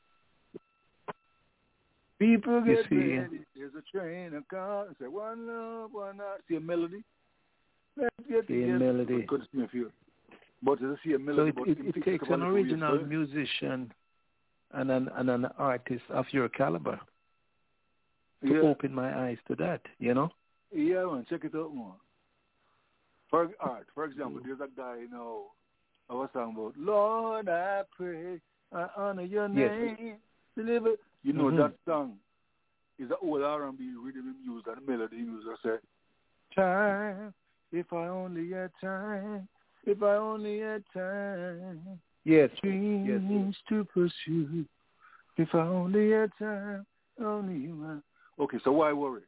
People get ready. There's a train, a car. Say one love, one heart. See a melody? Let's get together. Melody. Curtis Mayfield. But it's a melody. So it takes an original musician and an artist of your caliber to open my eyes to that, Yeah, man. Check it out more. For example, there's a guy, I was talking about, Lord, I pray, I honor your name. Deliver. That song is an old R&B rhythm used and melody used. I say, time, if I only had time, if I only had time. Yes. Dreams to pursue. If I only had time, only you. Okay, so why worry?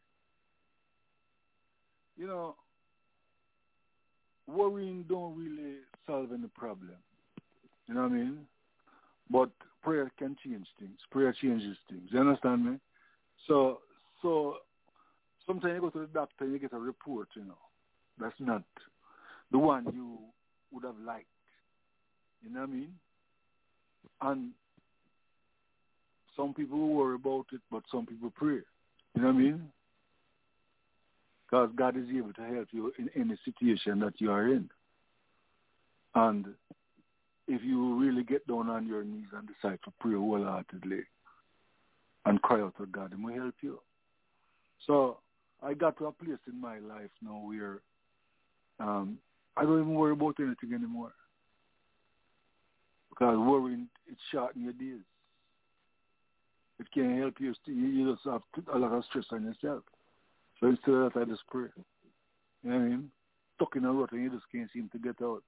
Worrying don't really solve any problem. You know what I mean? But prayer can change things. Prayer changes things. You understand me? So sometimes you go to the doctor and you get a report, that's not the one you would have liked. You know what I mean? And some people worry about it, but some people pray. You know what I mean? Because God is able to help you in any situation that you are in. And if you really get down on your knees and decide to pray wholeheartedly and cry out to God, He will help you. So I got to a place in my life now where I don't even worry about anything anymore. Because worrying, it shortens your days. It can help you. You just have a lot of stress on yourself. So instead of that, I just pray. You know what I mean? Stuck in a rut and you just can't seem to get out.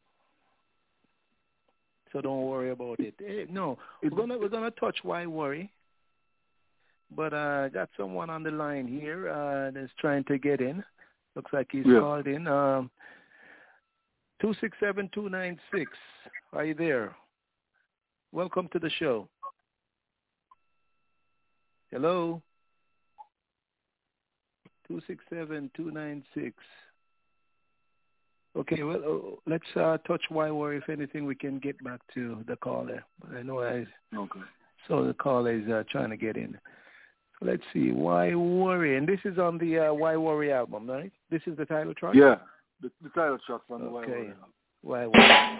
So don't worry about it. No, we're gonna touch Why Worry. But I got someone on the line here that's trying to get in. Looks like he's called in. 267-296. Are you there? Welcome to the show. Hello. 267-296. Okay, well, let's touch why worry. If anything, we can get back to the caller. I know I saw the caller is trying to get in. So let's see, why worry? And this is on the Why Worry album, right? This is the title track? Yeah, the title track from the Why Worry album. Why worry?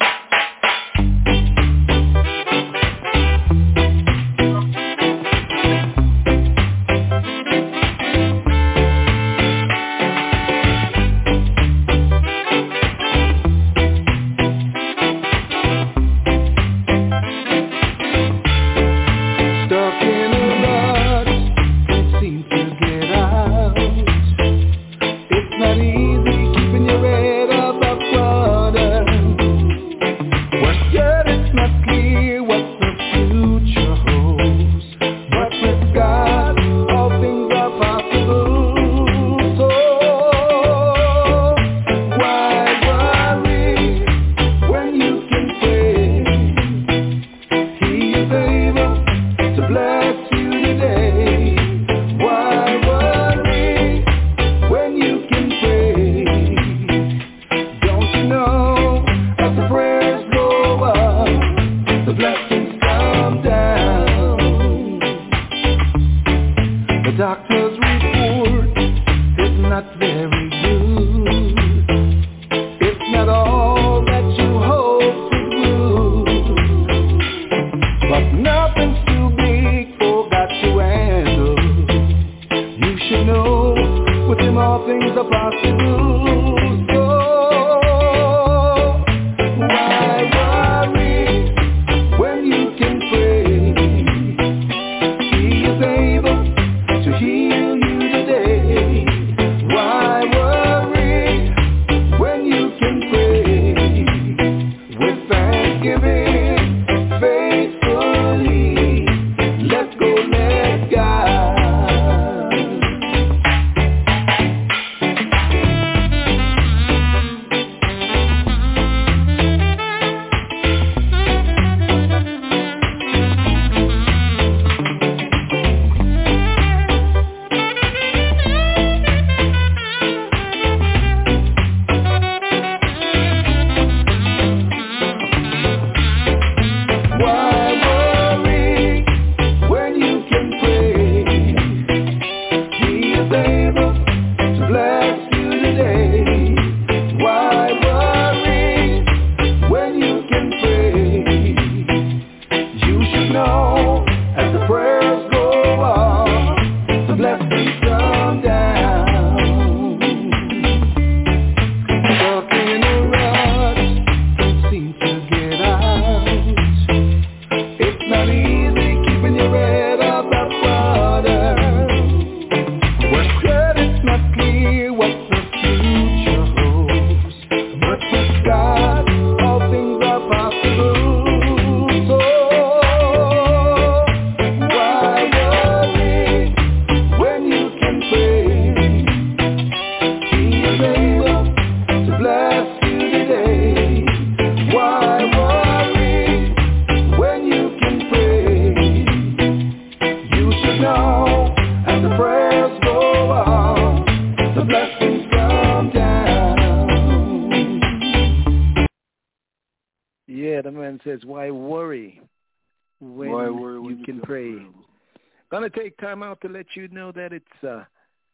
To let you know that it's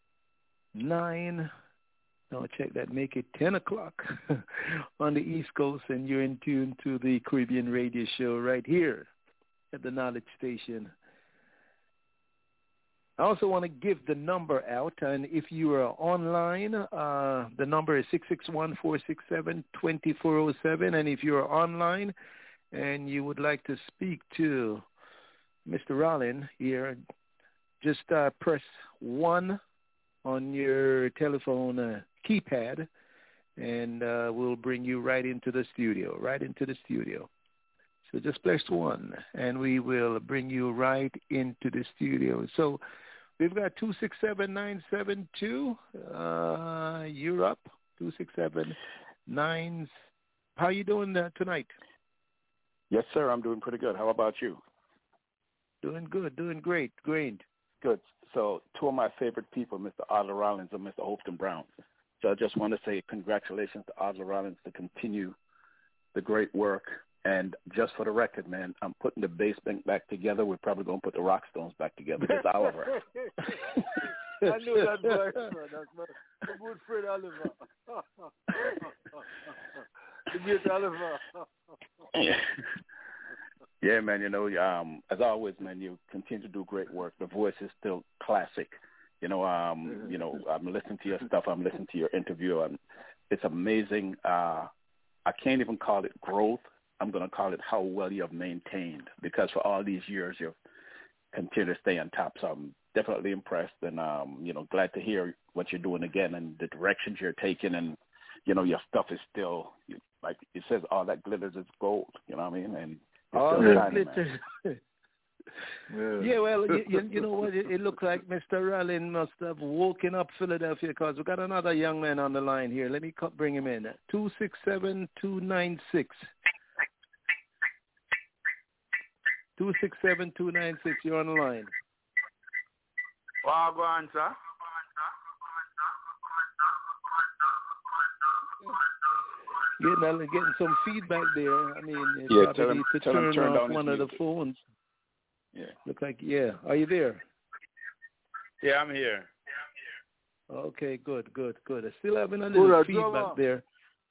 9, no, check that, make it 10 o'clock on the East Coast, and you're in tune to the Caribbean Radio Show right here at the Knowledge Station. I also want to give the number out, and if you are online, the number is 661-467-2407, and if you're online and you would like to speak to Mr. Rollin here, just press 1 on your telephone keypad, and we'll bring you right into the studio, So just press 1, and we will bring you right into the studio. So we've got 267-972. You're up, 267-9. How you doing tonight? Yes, sir. I'm doing pretty good. How about you? Doing good, doing great. Good. So two of my favorite people, Mr. Adler Rollins and Mr. Hopton Brown. So I just want to say congratulations to Adler Rollins to continue the great work. And just for the record, man, I'm putting the bass bank back together. We're probably going to put the Rock Stones back together. It's Oliver. I knew that boy. That's my good friend Oliver. The great Oliver. Yeah, man, as always, man, you continue to do great work. The voice is still classic. I'm listening to your stuff. I'm listening to your interview. It's amazing. I can't even call it growth. I'm going to call it how well you have maintained, because for all these years you've continued to stay on top. So I'm definitely impressed and, glad to hear what you're doing again and the directions you're taking. And, your stuff is still, like it says, all that glitters is gold. You know what I mean? And all that glitters. Yeah, well, you know what? It looks like Mr. Rollins must have woken up Philadelphia, because we got another young man on the line here. Let me bring him in. 267-296. 267-296. You're on the line. Well, go on, sir. Getting some feedback there. I mean, it's probably need to turn off one of the phones. Yeah. Look like, yeah. Are you there? Yeah, I'm here. Okay, good. I still having a little feedback there.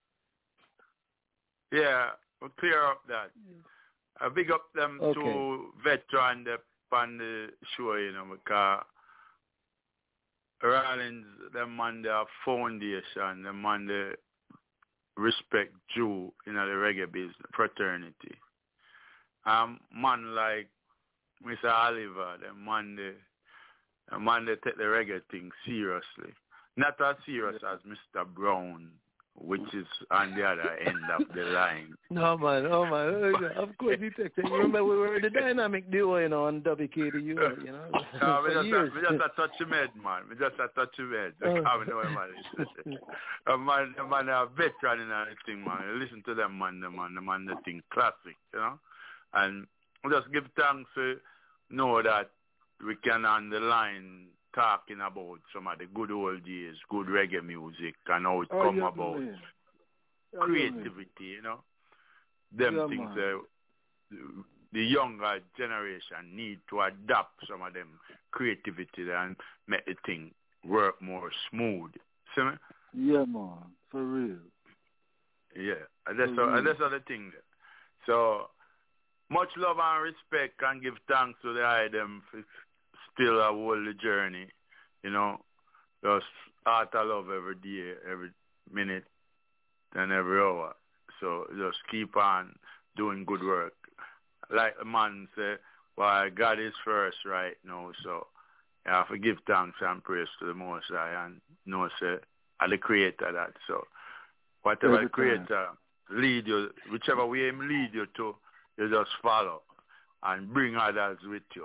Yeah, we'll clear up that. I big up them two veterans on the show, because Rollins, them on the foundation, them on the respect Jew in the reggae business, fraternity. Man like Mr. Oliver, the man they take the reggae thing seriously. Not as serious as Mr. Brown, which is on the other end of the line. No, man. Of course, you take it. Remember, we were the dynamic duo, on WKDU, No, we just a touch of head, man. We just a touch of head. I know a man, a veteran in anything, man. You listen to them, man, the thing classic, And we just give thanks to know that we can on the line talking about some of the good old days, good reggae music, and how it come about. Creativity, Them things the younger generation need to adapt some of them creativity and make the thing work more smooth. See me? Yeah, man. For real. Yeah. And that's the thing. So, much love and respect, and give thanks to the item for still a whole journey, just heart of love every day, every minute, and every hour. So just keep on doing good work. Like the man said, well, God is first right now, so I have to give thanks and praise to the Most High, and say, I'm the creator of that. So whatever the creator lead you, whichever way him lead you to, you just follow and bring others with you.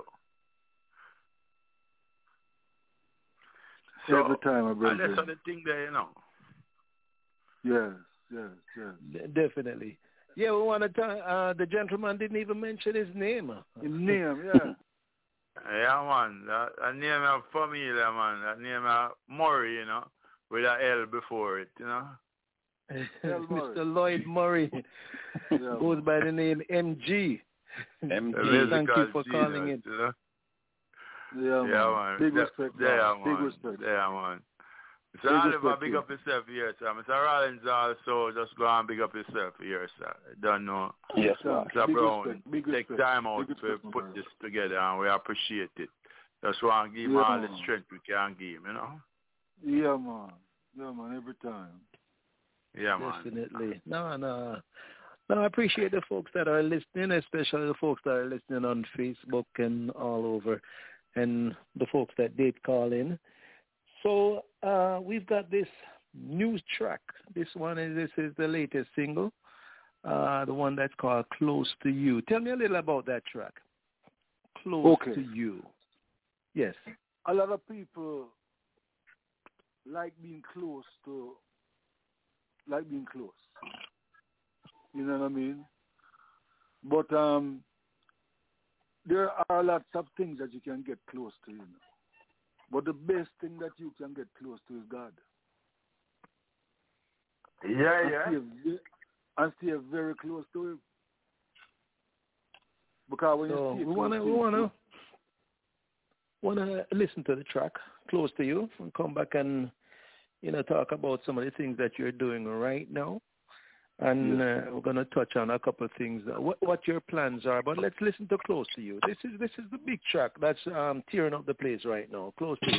So, every time I bring and that's the thing there, Yes. Definitely. Yeah, we want to tell, the gentleman didn't even mention his name. His name, yeah. Yeah, man. That name of familiar, man. That name of Murray, with an L before it, Mr. Lloyd Murray goes by the name MG. Thank you for calling it. Yeah, man. Big respect, man. Big respect. Yeah, man. So Oliver, big up yourself here, sir. Mr. Rollins also, just go and big up yourself here, sir. Don't know. Yes, sir. Mr. Brown, take time out to put this together, and we appreciate it. Just want to give him all the strength we can give him, Yeah, man. Yeah, man, every time. Yeah, man. Definitely. No, I appreciate the folks that are listening, especially the folks that are listening on Facebook and all over, and the folks that did call in. So we've got this new track. This is the latest single, the one that's called Close to You. Tell me a little about that track. Close to You. Yes. A lot of people like being close. You know what I mean? But there are lots of things that you can get close to, you know. But the best thing that you can get close to is God. And stay very close to Him. Because when so you we wanna listen to the track Close to You and come back and talk about some of the things that you're doing right now. And we're going to touch on a couple of things, what your plans are. But let's listen to Close to You. This is the big track that's tearing up the place right now. Close to You.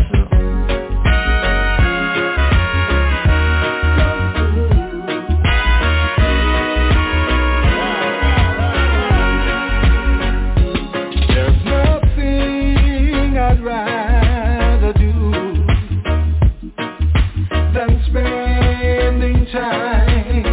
There's nothing I'd rather do than spending time.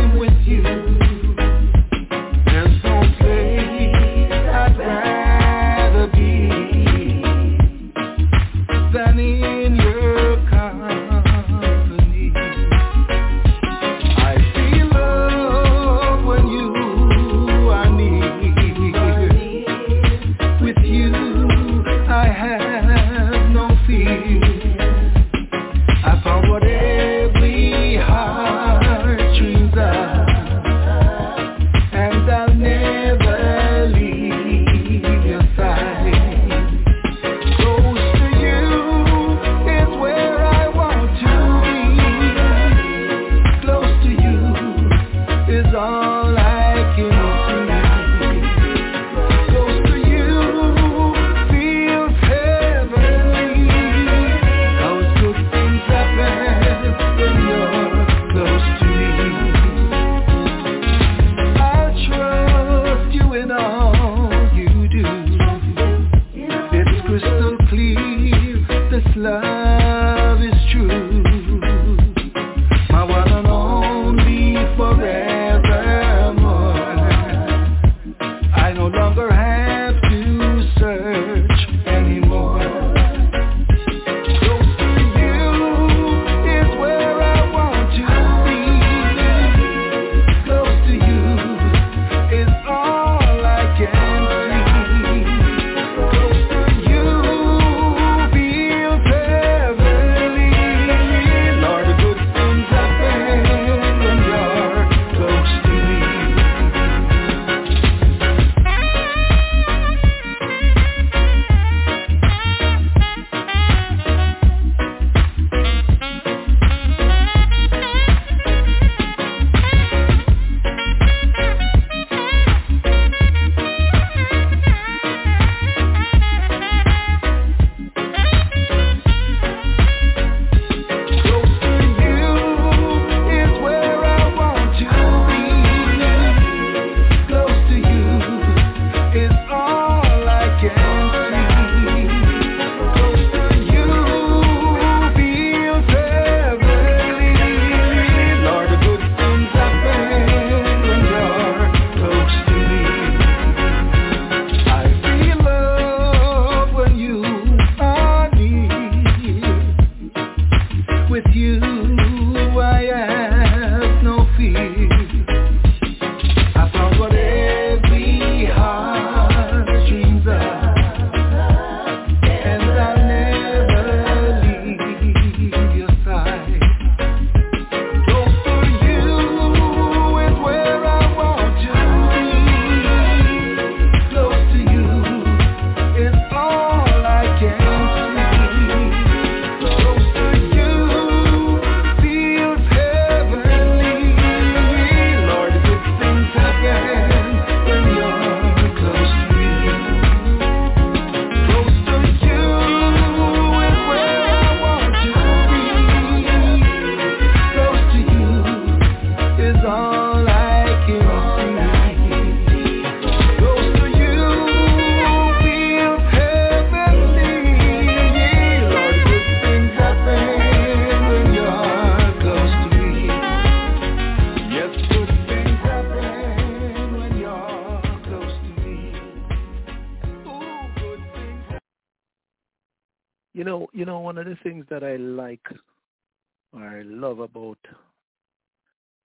One of the ththings that I like or I love about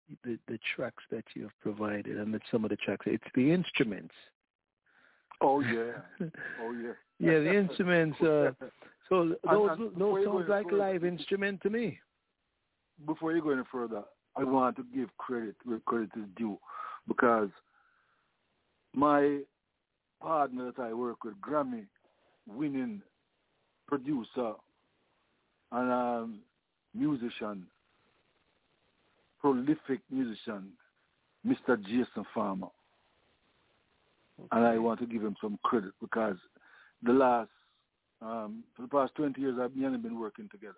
the tracks that you've provided and some of the tracks. It's the instruments. Oh yeah. Yeah, the instruments. So those sounds like live instrument to me. Before you go any further, I want to give credit where credit is due, because my partner that I work with, Grammy-winning producer and musician, prolific musician, Mr. Jason Farmer. Okay. And I want to give him some credit because for the past 20 years, I've been working together.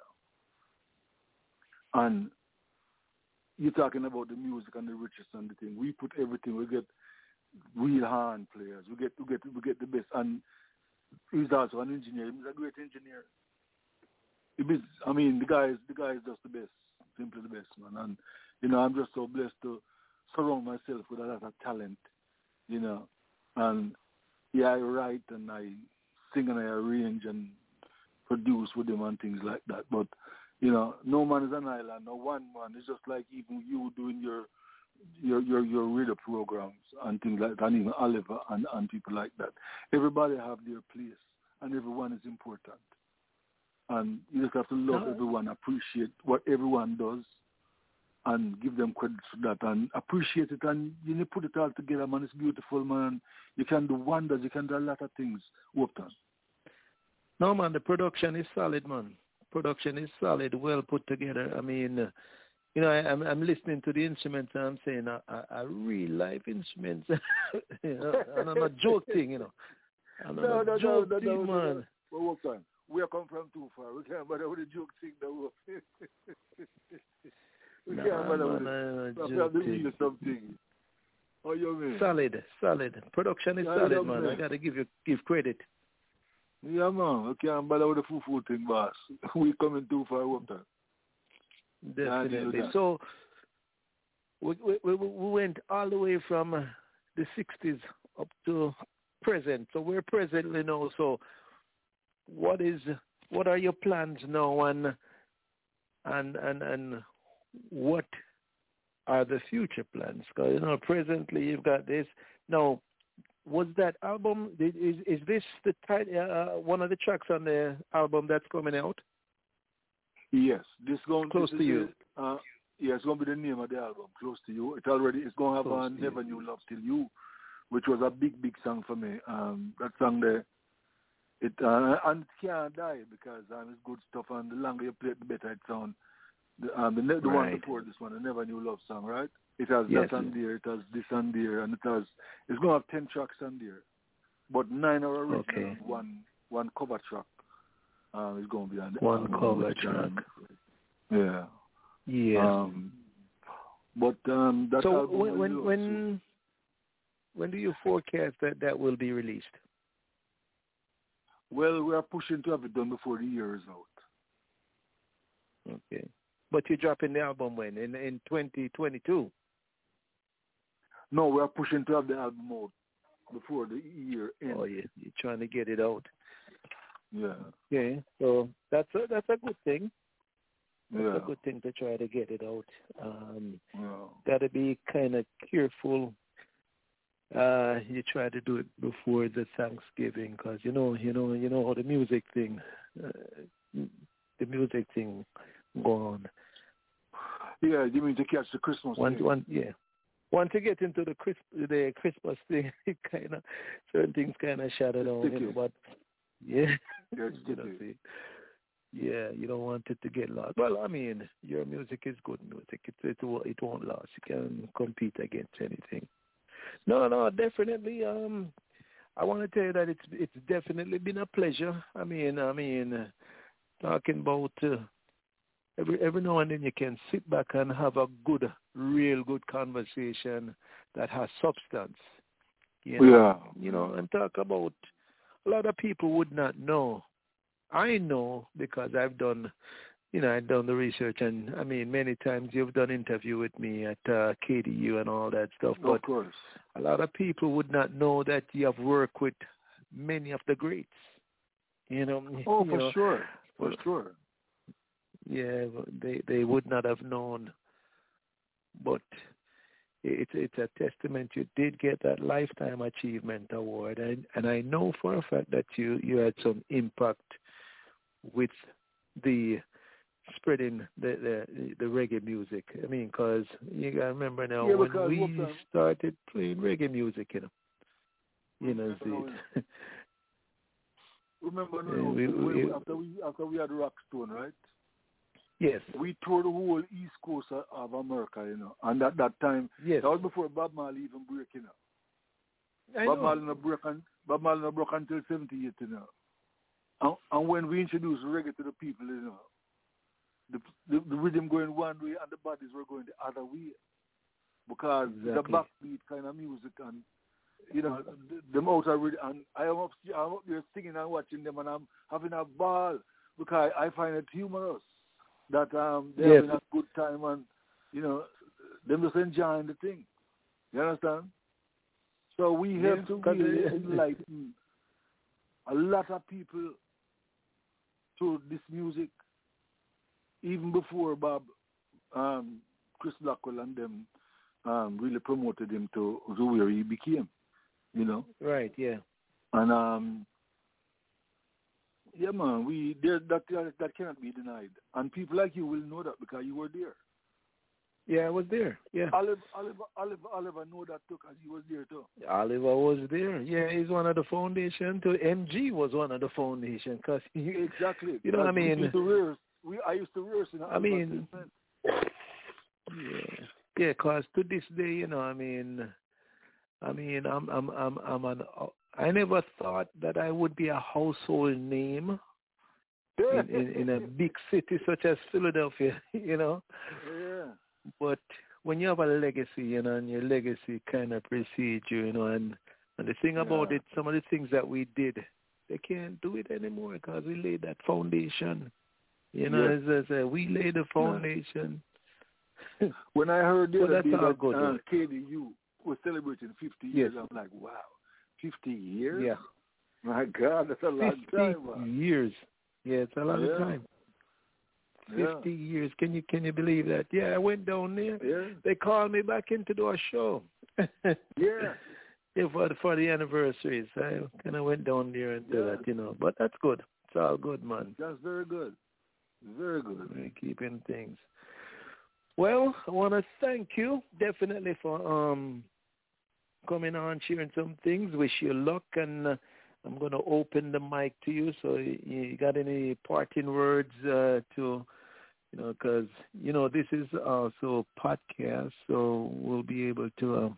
And you're talking about the music and the riches and the thing. We put everything. We get real hand players. We get the best. And he's also an engineer. He's a great engineer. The guy is just the best, simply the best, man. And I'm just so blessed to surround myself with a lot of talent, And I write and I sing and I arrange and produce with them and things like that. But no man is an island. No one man. It's just like even you doing your radio programs and things like that, and even Oliver and people like that. Everybody have their place, and everyone is important. And you just have to love everyone, appreciate what everyone does, and give them credit for that, and appreciate it. And you put it all together, man. It's beautiful, man. You can do wonders. You can do a lot of things. Uptown. No, man. The production is solid, man. Production is solid, well put together. I mean, I'm listening to the instruments and I'm saying a real live instruments. And I'm not joking, I'm not joking, man. Well, what time? We are come from too far. We can't bother with the joke thing, though. We can't bother with it. We have to read something. Oh, you mean? Solid. Production is solid, man. I got to give credit. Yeah, man. We can't bother with the foo-foo thing, boss. We coming too far, what time? Definitely. So we went all the way from the 60s up to present. So we're presently now. So what are your plans now, and what are the future plans? Because presently you've got this. Now, was that album? Is this the one of the tracks on the album that's coming out? Yes, this going Close to You. It's going to be the name of the album, Close to You. It's going to have Never Knew Love Till You, which was a big song for me. That song there, and it can't die because it's good stuff, and the longer you play it, the better it sounds. The one before this one, the Never Knew Love song, right? It has that on there, it has this on there, and it's going to have 10 tracks on there, but 9 are original, one cover track. Is going to be on the one cover track. Yeah. Yeah. But that so album when do you forecast that will be released? Well, we are pushing to have it done before the year is out. Okay. But you're dropping the album when? In 2022? No, we are pushing to have the album out before the year ends. Oh, yeah. You're trying to get it out. Yeah. Okay. So that's a good thing. That's a good thing to try to get it out. Got to be kind of careful. You try to do it before the Thanksgiving because you know how the music thing go on. Yeah, you mean to catch the Christmas thing? Yeah. Once you get into the Christmas thing, kind of certain things kind of shadow down. But yeah, you don't want it to get lost. Well, I mean, your music is good music. It won't last. You can compete against anything. No, definitely. I want to tell you that it's definitely been a pleasure. I mean, talking about every now and then you can sit back and have a real good conversation that has substance. And talk about a lot of people would not know. I know because I've done the research, and I mean, many times you've done interview with me at KDU and all that stuff. But of course, a lot of people would not know that you have worked with many of the greats. For sure. Yeah, they would not have known but it's a testament. You did get that Lifetime Achievement Award, and I know for a fact that you had some impact with the spreading the reggae music. I mean, because you got to remember now when we started playing reggae music, see. Remember, after we had Rockstone, right? Yes. We toured the whole East Coast of America, and at that time, yes. That was before Bob Marley even broke, Bob Marley no broke until 78, And when we introduced reggae to the people, the rhythm going one way and the bodies were going the other way. Because the backbeat kind of music and, them out already, and I'm up there singing and watching them, and I'm having a ball because I find it humorous that they're having a good time and, them just enjoying the thing. You understand? So we have to really enlighten a lot of people to this music, even before Bob, Chris Blackwell and them really promoted him to where he became. Right, yeah. And yeah, man, that cannot be denied. And people like you will know that because you were there. Yeah, I was there. Yeah. Oliver know that too because he was there too. Oliver was there. Yeah, he's one of the foundation too. MG was one of the foundation because he exactly. You know what I mean? I used to rehearse in I mean, yeah, because to this day, I never thought that I would be a household name in a big city such as Philadelphia, Yeah. But when you have a legacy, and your legacy kind of precedes you, and the thing about it, some of the things that we did, they can't do it anymore because we laid that foundation. As I say, we laid the foundation. When I heard the other day that KDU was celebrating 50 years, I'm like, wow, 50 years? Yeah. My God, that's a long time. 50 years. Yeah, it's a long time. 50 years. Can you believe that? Yeah, I went down there. Yeah. They called me back in to do a show. Yeah, for the anniversaries. I kind of went down there and did that, But that's good. It's all good, man. That's very good. Very good. We're keeping things. Well, I want to thank you definitely for coming on, sharing some things. Wish you luck, and I'm going to open the mic to you. So you got any parting words to, because, this is also a podcast, so we'll be able to,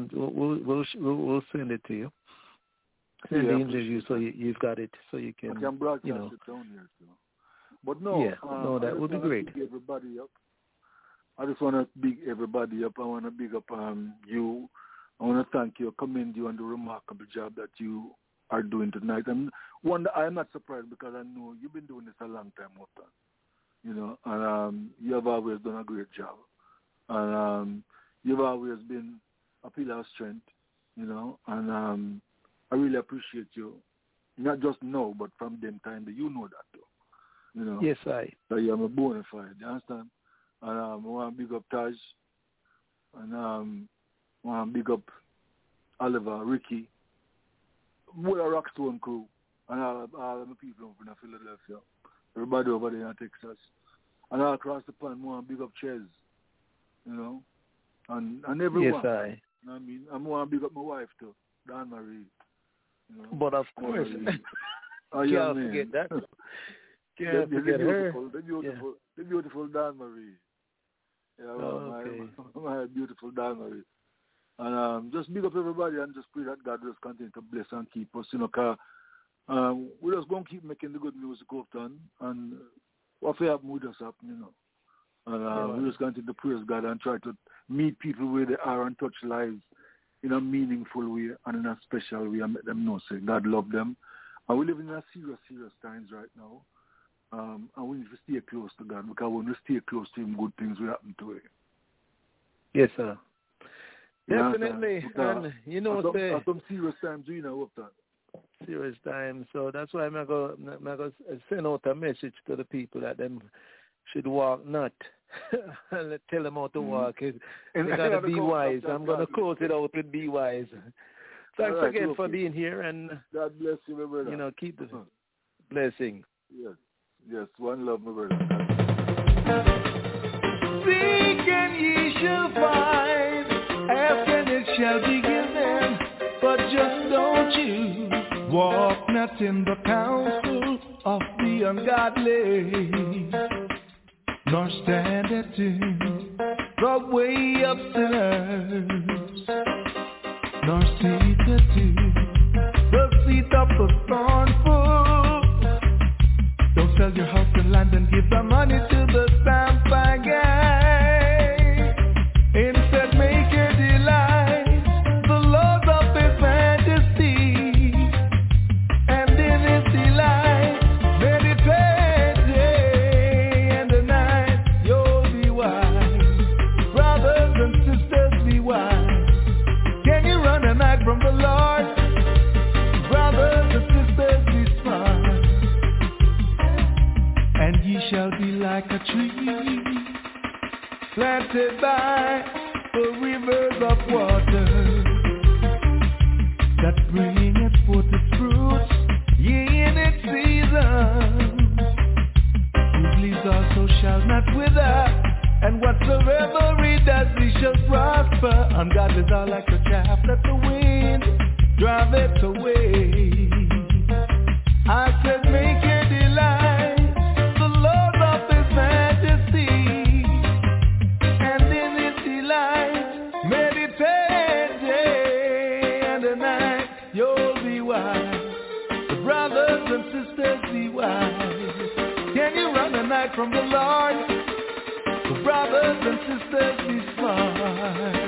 we'll send it to you. Send the interview so you've got it, so you can, I can broadcast it down here, too. But no, that would be great. Everybody up. I just want to big everybody up. I want to big up you. I want to thank you, commend you on the remarkable job that you are doing tonight. And I'm not surprised because I know you've been doing this a long time, Upton. And you have always done a great job. And you've always been a pillar of strength, and I really appreciate you. Not just now, but from them time that you know that too. Yes, I. So you're a bona fide, you understand? And I want to big up Taj. And I want to big up Oliver, Ricky, with a Rockstone crew, and all of the people over in Philadelphia. Everybody over there in Texas. And all across the pond, I want to big up Ches, and everyone. Yes, I. I mean, I want to big up my wife too, Dan Marie. But of course. Can't forget that. Can't forget her. The beautiful Dan Marie. My beautiful Dan Marie. And just big up everybody and just pray that God just continue to bless and keep us, because we're just going to keep making the good music often, and what we happen with us happen, And we just continue to praise God and try to meet people where they are and touch lives in a meaningful way and in a special way and make them know, say, God love them. And we live in a serious, serious times right now. And we need to stay close to God, because when we stay close to Him, good things will happen to Him. Yes, sir. Definitely. And some serious times, what that? Serious times. So that's why I'm going to send out a message to the people that them should walk not Tell them how to walk. They got to be wise. I'm going to close it out with be wise. Thanks again for being here, and God bless you, my brother. Keep the blessing. Yes, one love, my brother. Seek and ye shall find, ask and it shall be given, but just don't you walk not in the counsel of the ungodly, nor stand at the way of sinners, nor sit at the seat of the scornful. Don't sell your house and land and give the money to the sampan guy. Instead, make your delight the laws of His Majesty, and in His delight meditate day and the night. You'll be wise, brothers and sisters, be wise. Can you run a night from the Lord? Brothers and sisters, be smart, and ye shall be like a tree planted by the rivers of water, that bringeth forth its fruit, ye in its season. Whose leaves also shall not wither, and whatsoever he does, he shall prosper. Ungodly are like the chaff that the wind driveth away. I said, make your delight the Lord of His Majesty, and in His delight meditate day and the night. You'll be wise, the brothers and sisters, be wise. Can you run a night from the Lord? The brothers and sisters, be smart.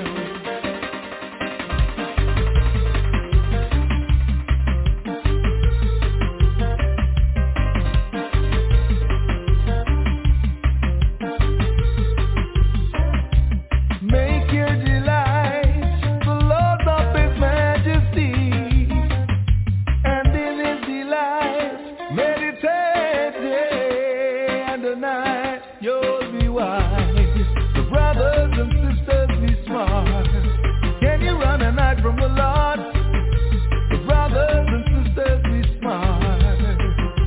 Make your delight the Lord of His Majesty, and in His delight meditate day and the night. You'll be wise, the brothers and sisters, be smart. Can you run a night from the Lord? The brothers and sisters, be smart.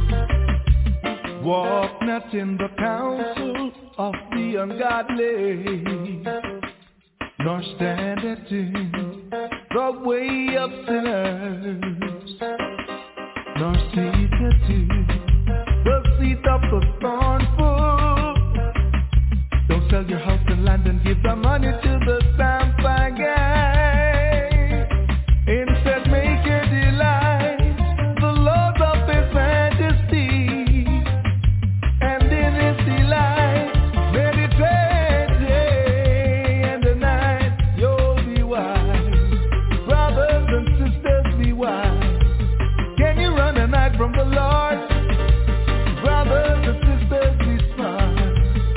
Walk not in the counsel of the ungodly, nor stand at the way of sinners, nor sit at the seat of the scornful. Don't sell your house and land and give the money to the sampan guy. Instead, make your delight the laws of His Majesty, and in His delight meditate day and the night. You'll be wise, brothers and sisters, be wise. Can you run a night from the Lord? Brothers and sisters, be smart,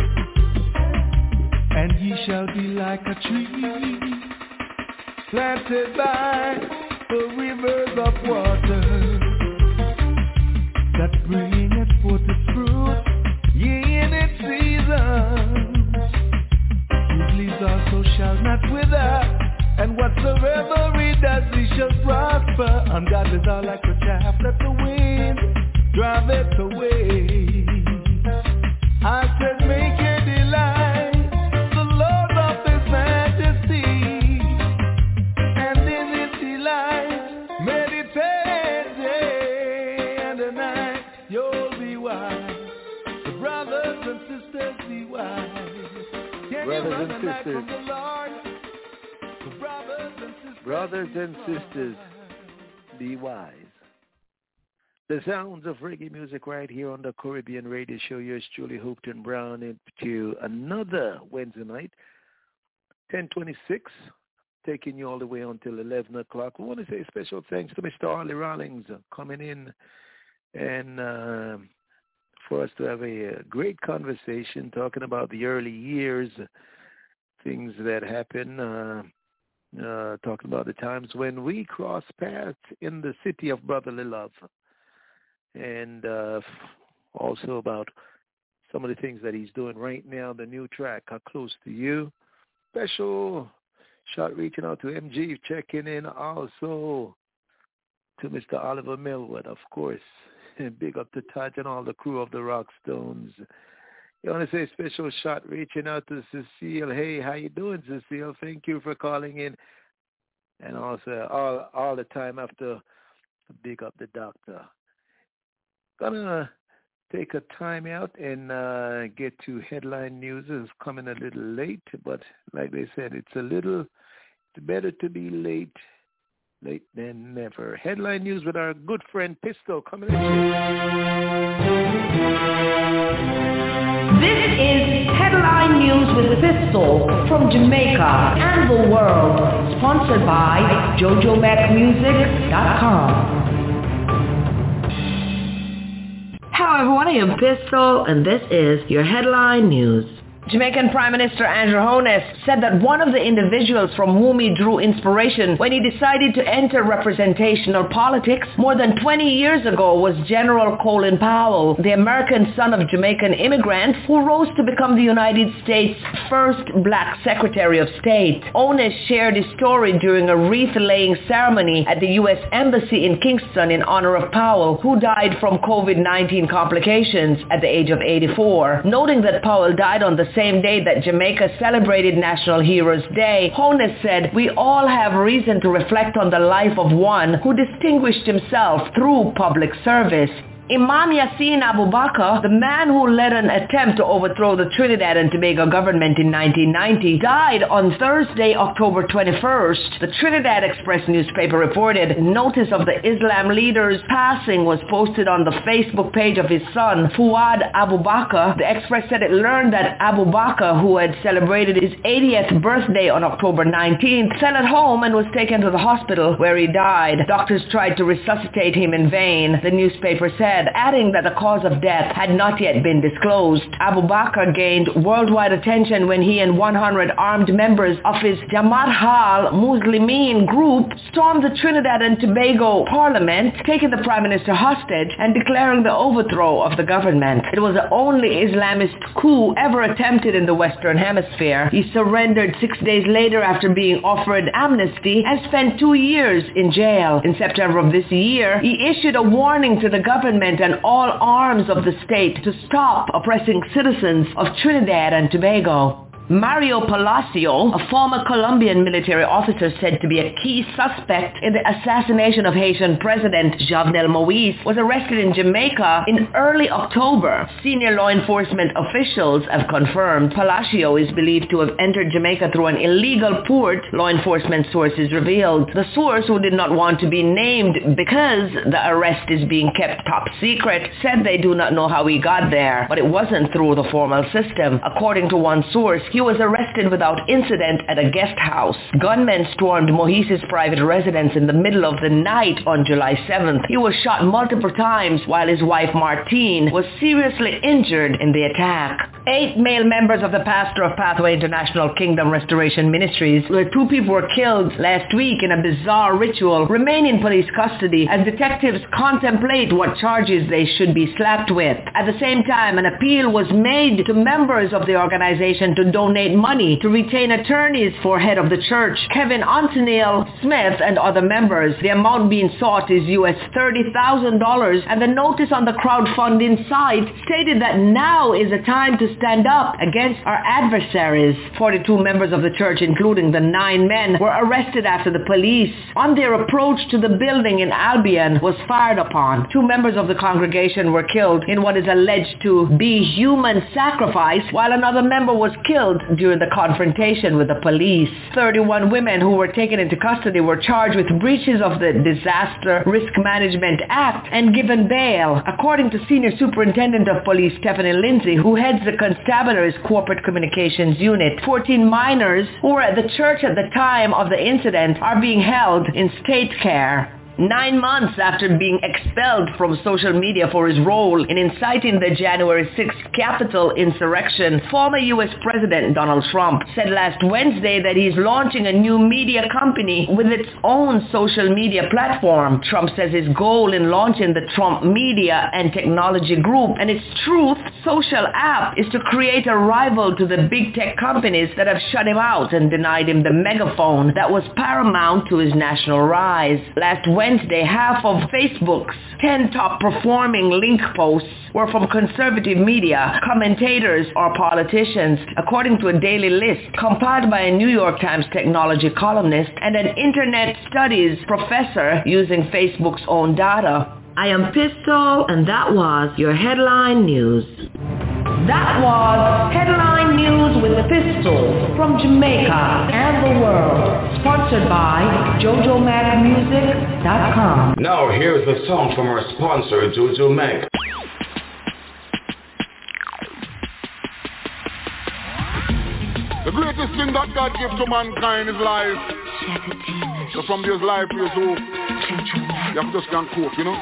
and ye shall be like a tree planted by the rivers of water, that bringeth forth its fruit, ye in its season. Whose leaves also shall not wither, and whatsoever he does, he shall prosper. Ungodly are like the chaff that the wind driveth away. I said, make your delight the Lord of His Majesty, and in His delight meditate day and the night. You'll be wise, the brothers and sisters, be wise. Can you run a night from the Lord? The brothers and sisters, be wise. The sounds of reggae music right here on the Caribbean Radio Show. Yours truly, Hoopton Brown, into another Wednesday night, 10:26, taking you all the way until 11 o'clock. We want to say special thanks to Mr. Arlie Rawlings coming in and for us to have a great conversation talking about the early years, things that happen, talking about the times when we crossed paths in the city of brotherly love. And also about some of the things that he's doing right now. The new track, How Close to You. Special shot reaching out to MG, checking in also to Mr. Oliver Millwood, of course. And big up to Taj and all the crew of the Rock Stones. You want to say special shot reaching out to Cecile. Hey, how you doing, Cecile? Thank you for calling in. And also all the time after, big up the doctor. Gonna take a time out and get to headline news. It's coming a little late, but like they said, it's better to be late than never. Headline news with our good friend Pistol coming in. This is Headline News with Pistol from Jamaica and the world, sponsored by JoJoMacMusic.com. Hello everyone, I am Pistol, and this is your Headline News. Jamaican Prime Minister Andrew Holness said that one of the individuals from whom he drew inspiration when he decided to enter representational politics more than 20 years ago was General Colin Powell, the American son of Jamaican immigrants who rose to become the United States' first black Secretary of State. Holness shared his story during a wreath-laying ceremony at the U.S. Embassy in Kingston in honor of Powell, who died from COVID-19 complications at the age of 84. Noting that Powell died on the same day that Jamaica celebrated National Heroes Day, Holness said, "We all have reason to reflect on the life of one who distinguished himself through public service." Imam Yassin Abu Bakr, the man who led an attempt to overthrow the Trinidad and Tobago government in 1990, died on Thursday, October 21st. The Trinidad Express newspaper reported notice of the Islam leader's passing was posted on the Facebook page of his son, Fuad Abu Bakr. The Express said it learned that Abu Bakr, who had celebrated his 80th birthday on October 19th, fell at home and was taken to the hospital where he died. Doctors tried to resuscitate him in vain, the newspaper said, adding that the cause of death had not yet been disclosed. Abu Bakr gained worldwide attention when he and 100 armed members of his Jamaat al-Muslimin group stormed the Trinidad and Tobago parliament, taking the prime minister hostage and declaring the overthrow of the government. It was the only Islamist coup ever attempted in the Western Hemisphere. He surrendered 6 days later after being offered amnesty and spent 2 years in jail. In September of this year, he issued a warning to the government and all arms of the state to stop oppressing citizens of Trinidad and Tobago. Mario Palacio, a former Colombian military officer said to be a key suspect in the assassination of Haitian President Jovenel Moïse, was arrested in Jamaica in early October. Senior law enforcement officials have confirmed Palacio is believed to have entered Jamaica through an illegal port, law enforcement sources revealed. The source, who did not want to be named because the arrest is being kept top secret, said they do not know how he got there, but it wasn't through the formal system. According to one source, he was arrested without incident at a guest house. Gunmen stormed Moïse's private residence in the middle of the night on July 7th. He was shot multiple times while his wife Martine was seriously injured in the attack. 8 male members of the pastor of Pathway International Kingdom Restoration Ministries, where 2 people were killed last week in a bizarre ritual, remain in police custody as detectives contemplate what charges they should be slapped with. At the same time, an appeal was made to members of the organization to donate money to retain attorneys for head of the church, Kevin Antonil Smith, and other members. The amount being sought is US $30,000, and the notice on the crowdfunding site stated that now is a time to stand up against our adversaries. 42 members of the church, including the 9 men, were arrested after the police, on their approach to the building in Albion, was fired upon. 2 members of the congregation were killed in what is alleged to be human sacrifice, while another member was killed during the confrontation with the police. 31 women who were taken into custody were charged with breaches of the Disaster Risk Management Act and given bail, according to Senior Superintendent of Police Stephanie Lindsay, who heads the Constabulary's Corporate Communications Unit. 14 minors who were at the church at the time of the incident are being held in state care. 9 months after being expelled from social media for his role in inciting the January 6th Capitol insurrection, former U.S. President Donald Trump said last Wednesday that he's launching a new media company with its own social media platform. Trump says his goal in launching the Trump Media and Technology Group and its Truth social app is to create a rival to the big tech companies that have shut him out and denied him the megaphone that was paramount to his national rise. Last Wednesday, half of Facebook's 10 top performing link posts were from conservative media, commentators, or politicians, according to a daily list compiled by a New York Times technology columnist and an internet studies professor using Facebook's own data. I am Pistol, and that was your headline news. That was Headline News with Pistol from Jamaica and the world. Sponsored by JojoMacMusic.com. Now here's the song from our sponsor, Jojo Mac. The greatest thing that God gives to mankind is life. So from this life you so you have to just can't cope, you know?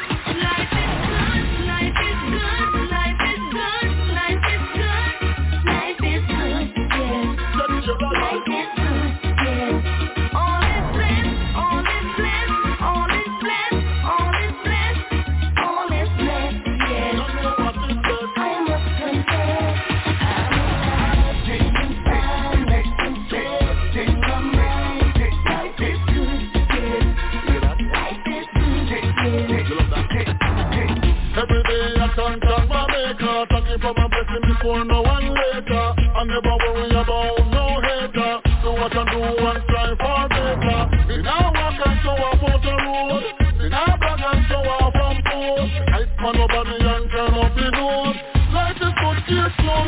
From a blessing before no one later. I never worry about no hater. Do what I do and strive for better. In our walk and show up out the road. In our bag and show up from food. Hype for nobody and turn up the road. Life is good, keep slow.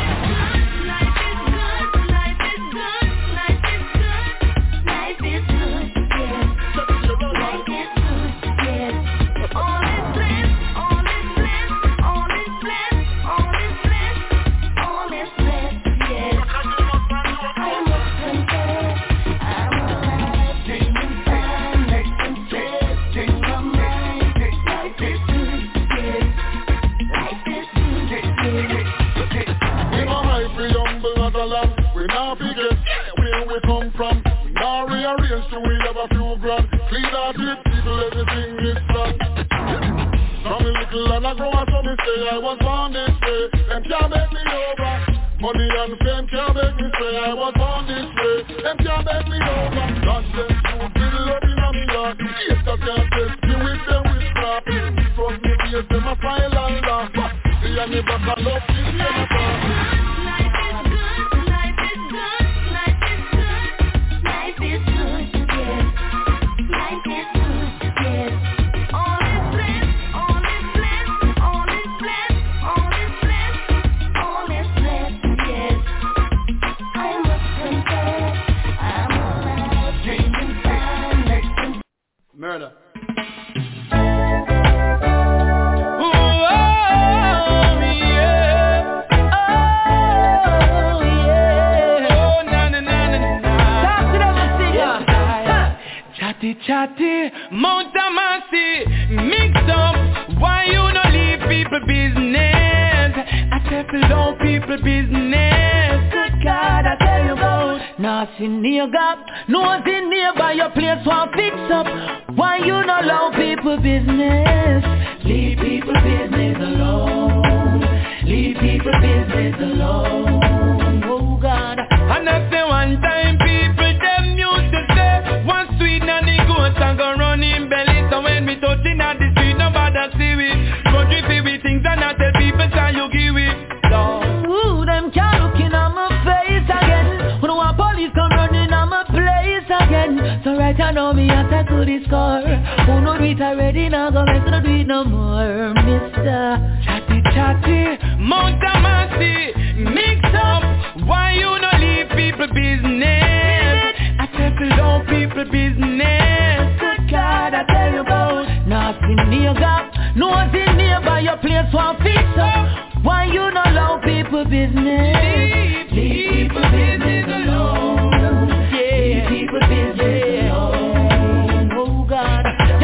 I was born this way. Them can't make me over. Money and fame can't make me say I was born this way. Them can't make me over. God bless you, build up in a me heart. Yes, I can't test you with them witchcraft. Trust me, yes, them a smile and laugh. See, I never can love this never talk. Murder. Chatty, Mount Amasi, mix up. Why you don't leave people business? I settle down people business. Good God, I tell you about. Nothing near gap, nothing nearby your place won't fix up. Why you not allow people business? Leave people business alone. Leave people business alone. Oh God. And I say one time people them used to say one sweet and the goats and go run in belly. So when we touching at the street nobody see we. Country feel we things and I tell people say you give it. Ooh, them can't looking at my face again. When one police come running on my place again. So right I know me I tackle this car. Who know do it already now go let's not do it no more, Mr. Chatty, Mount Amasi, mix up. Why you not leave people business? I settle down people business. Good God, I tell you about. Nothing near gap, nothing nearby your place won't fix up. Why you not allow people business? Leave people business alone. Yeah, leave people business alone. Oh God.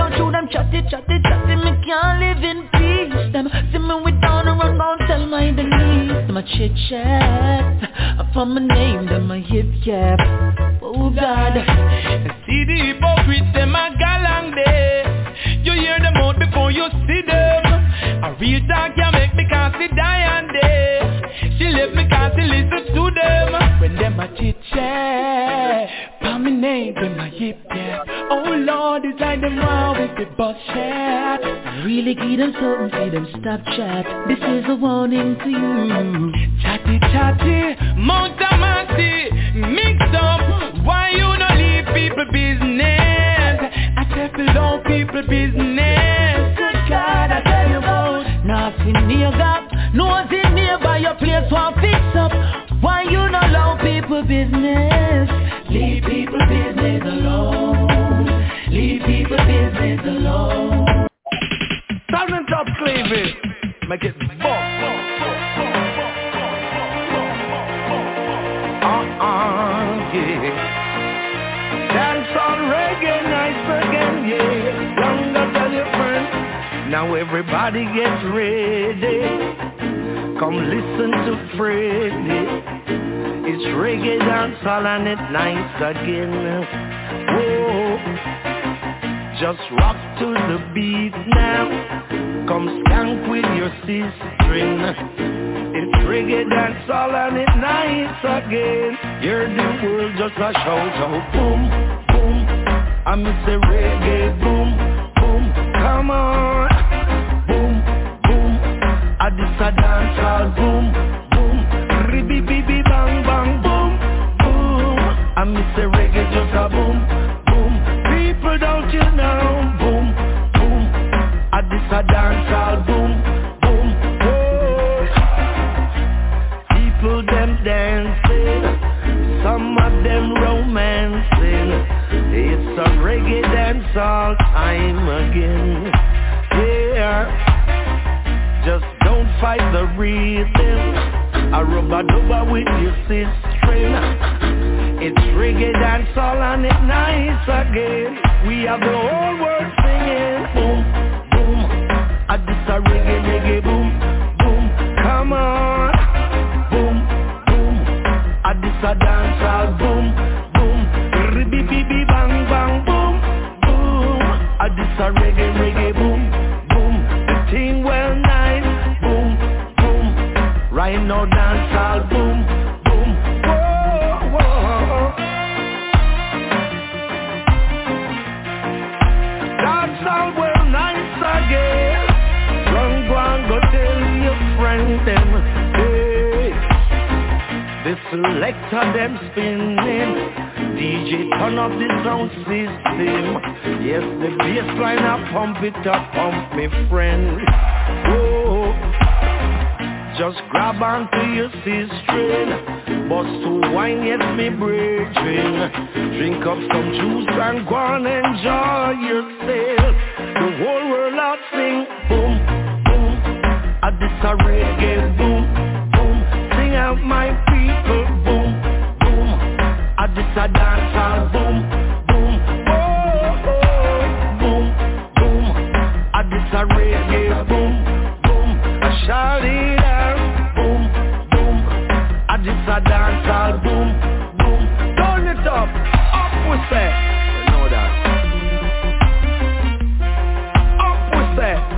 chit chat. For my name, them a hip yap. Oh God, see the hypocrites, them a galang day. You hear them out before you see them. A real talk can make me can't see die and day. She left me can't see listen to them. When them a chit chat, for my name, them a hip yap. Oh Lord, it's like them wow with the bus chat. Really give them something, see them stop chat. This is a warning to you. Chatty chatty, Mount Amasi, mix up. Why you not leave people business? I tell down people business. Good God, I tell you about. Nothing near gap, nothing nearby your place won't fix up. Why you not allow people business? Leave people business alone. Leave people business alone. Silent up cleavage, make it bump. Yeah. Dance on reggae nights again, yeah. Younger than your friend. Now everybody gets ready. Come listen to Freddy. It's reggae dance all and it nights again. Whoa. Just rock to the beat now. Come skank with your sister. It's reggae dance all and it nights again. Hear the world just a shout out. Boom, boom. I miss the reggae. Boom, boom. Come on. Boom, boom. I just a dance all. Boom, boom. Ribby, bibby, bang, bang. Boom, boom. I miss the reggae just a boom, boom. People don't you know. Boom, boom. I just a dance all. Boom, boom. Oh. People them dancing, some of them romancing. It's a reggae dance all time again. Yeah. Just don't fight the rhythm. A rubber-dubber with your sister. It's reggae dance all and it nice again. We have the whole world singing. Boom, boom. I just a reggae, boom, boom. Come on. Boom, boom. I just a dance all. Boom, boom. Ribby, bibby, bang, bang. Boom, boom. I just a reggae, boom, boom. The thing well nice. Boom, boom. Right now dance all. Boom, boom. Whoa, whoa. Dance all well nice again. Run, go and go tell your friend them. Hey, the selector them spinning. DJ turn up the sound system. Yes, the bass line I pump it up, pump me friend. Oh, just grab onto your sister. Bust to wine, yes, me brethren. Drink up some juice and go and enjoy yourself. The whole world out sing, boom, boom. I this a reggae, boom, boom. Sing out my people, boom, boom. I this a dance all, boom, boom. Oh, oh, boom, boom. I this a reggae, boom, boom. I shout it out, boom, boom. I this a dance all, boom, boom. Turn it up we say. You know that. Up we say.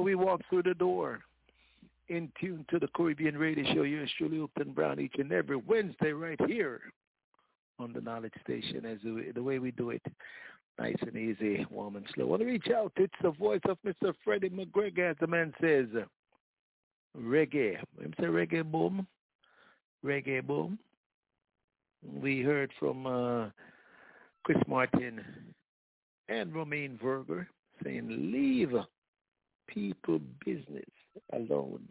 we walk through the door. In tune to the Caribbean Radio Show, yours truly, Upton Brown, each and every Wednesday right here on the Knowledge Station, as the way we do it, nice and easy, warm and slow. I want to reach out. It's the voice of Mr. Freddie McGregor, as the man says, reggae. Him say reggae boom. Reggae boom. We heard from Chris Martin and Romaine Verger saying, leave people business alone.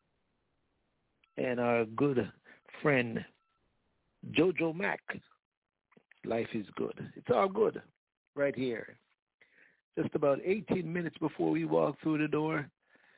And our good friend Jojo Mack, life is good. It's all good right here. Just about 18 minutes before we walk through the door,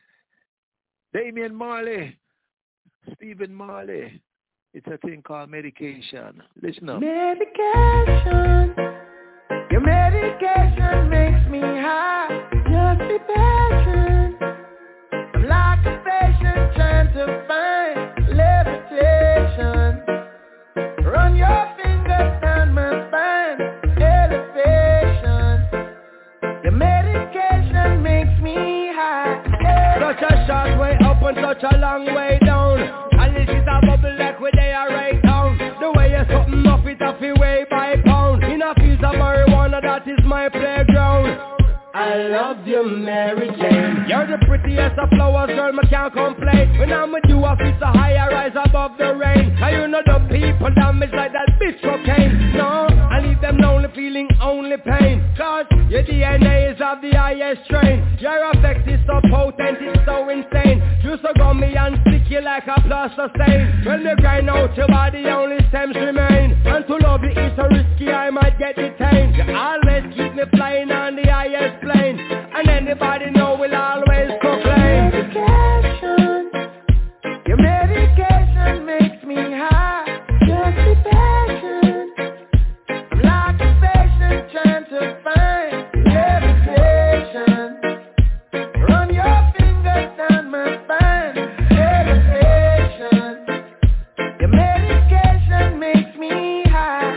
Damian Marley, Stephen Marley, it's a thing called medication. Listen up. Medication, your medication makes me high. Just be patient. I'm like a patient trying to find levitation. Run your fingers down my spine, elevation. Your medication makes me high. Such a short way up and such a long way down. And this is a bubble like where they are right down. The way you're something up it a feel way by pound. In a piece of marijuana, that is my playground. I love you, Mary Jane. You're the prettiest of flowers, girl, I can't complain. When I'm with you, I feel so high, I rise above the rain. Now you know the people damage like that bitch cocaine. No, I leave them lonely, feeling only pain. Cause your DNA is of the highest strain. Your effect is so potent, it's so insane. You so gummy and sticky like a plaster stain. When you grind out your body, only stems remain. And to love you is so risky, I might get detained. You always keep me flying on the highest plane. And anybody know will always proclaim. Medication, your medication makes me high. Just be patient. I'm like a patient trying to find levitation. Run your fingers down my spine, elevation. Your medication makes me high.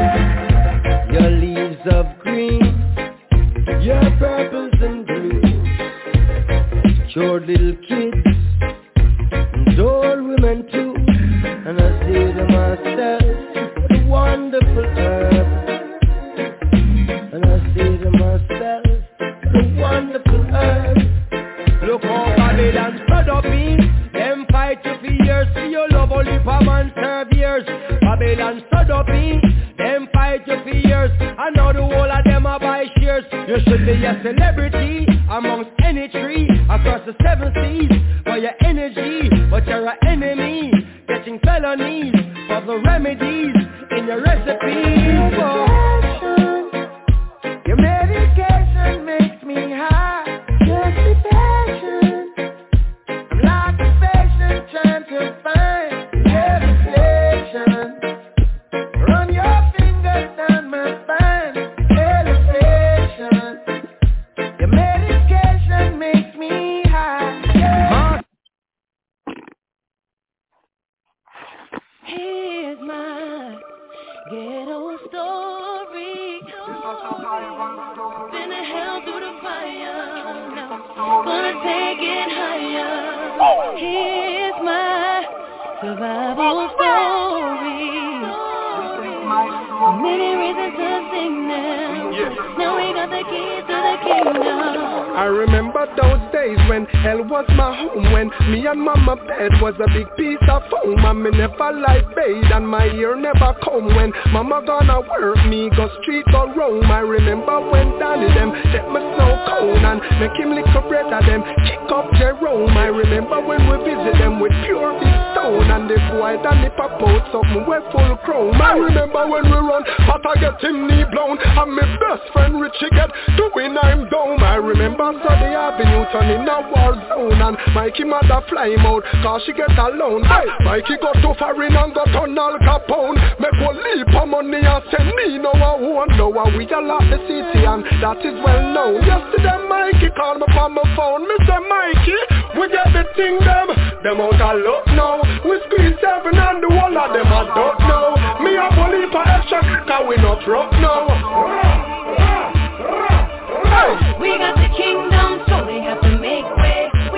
Your leaves of green, your purples and blues, cured little kids and old women too. And I say to myself, what a wonderful herb. And I say to myself, what a wonderful herb. Look how Babylon spread up in. Them fight you for years, see your love only for man serve years. Babylon stood up in. Them fight you for years, and now the whole of them are buy shares. You should be a celebrity amongst any tree across the 7 seas for your energy, but you're an enemy, catching felonies for the remedies in your recipes. Your medication makes me high. Just be patient. I'm like a patient trying to find levitation. Run your fingers down my spine, elevation. Your medication makes me high. Here's my ghetto story. Been a hell through the fire. Now gonna take it higher. Here's my survival story. Many reasons to sing them. Now we got the keys to the kingdom. I remember those days when hell was my home, when me and mama bed was a big piece of foam, and me never like bathe and my ear never come. When mama gonna work, me go street or roam. I remember when Danny them take me snow cone and make him lick up bread of them, kick up Jerome. I remember when we visit them with pure big stone, and the boy Danny pop out something with full chrome. I remember when we run, but I get him knee blown, and my best friend Richie get doing I'm down. I remember Sunday Avenue turning a war zone, and Mikey mother fly him out cause she get alone. Hey, Mikey got to foreign and got on Al Capone, make one leap of money and send me no one. Now we all at the city and that is well known. Yesterday Mikey called me from my phone. Me say Mikey, we get the thing them out of luck now. We squeeze 7 and the whole of them I don't know. Me a believe for extra cause we not broke now. We got the kingdom, so we have to make way.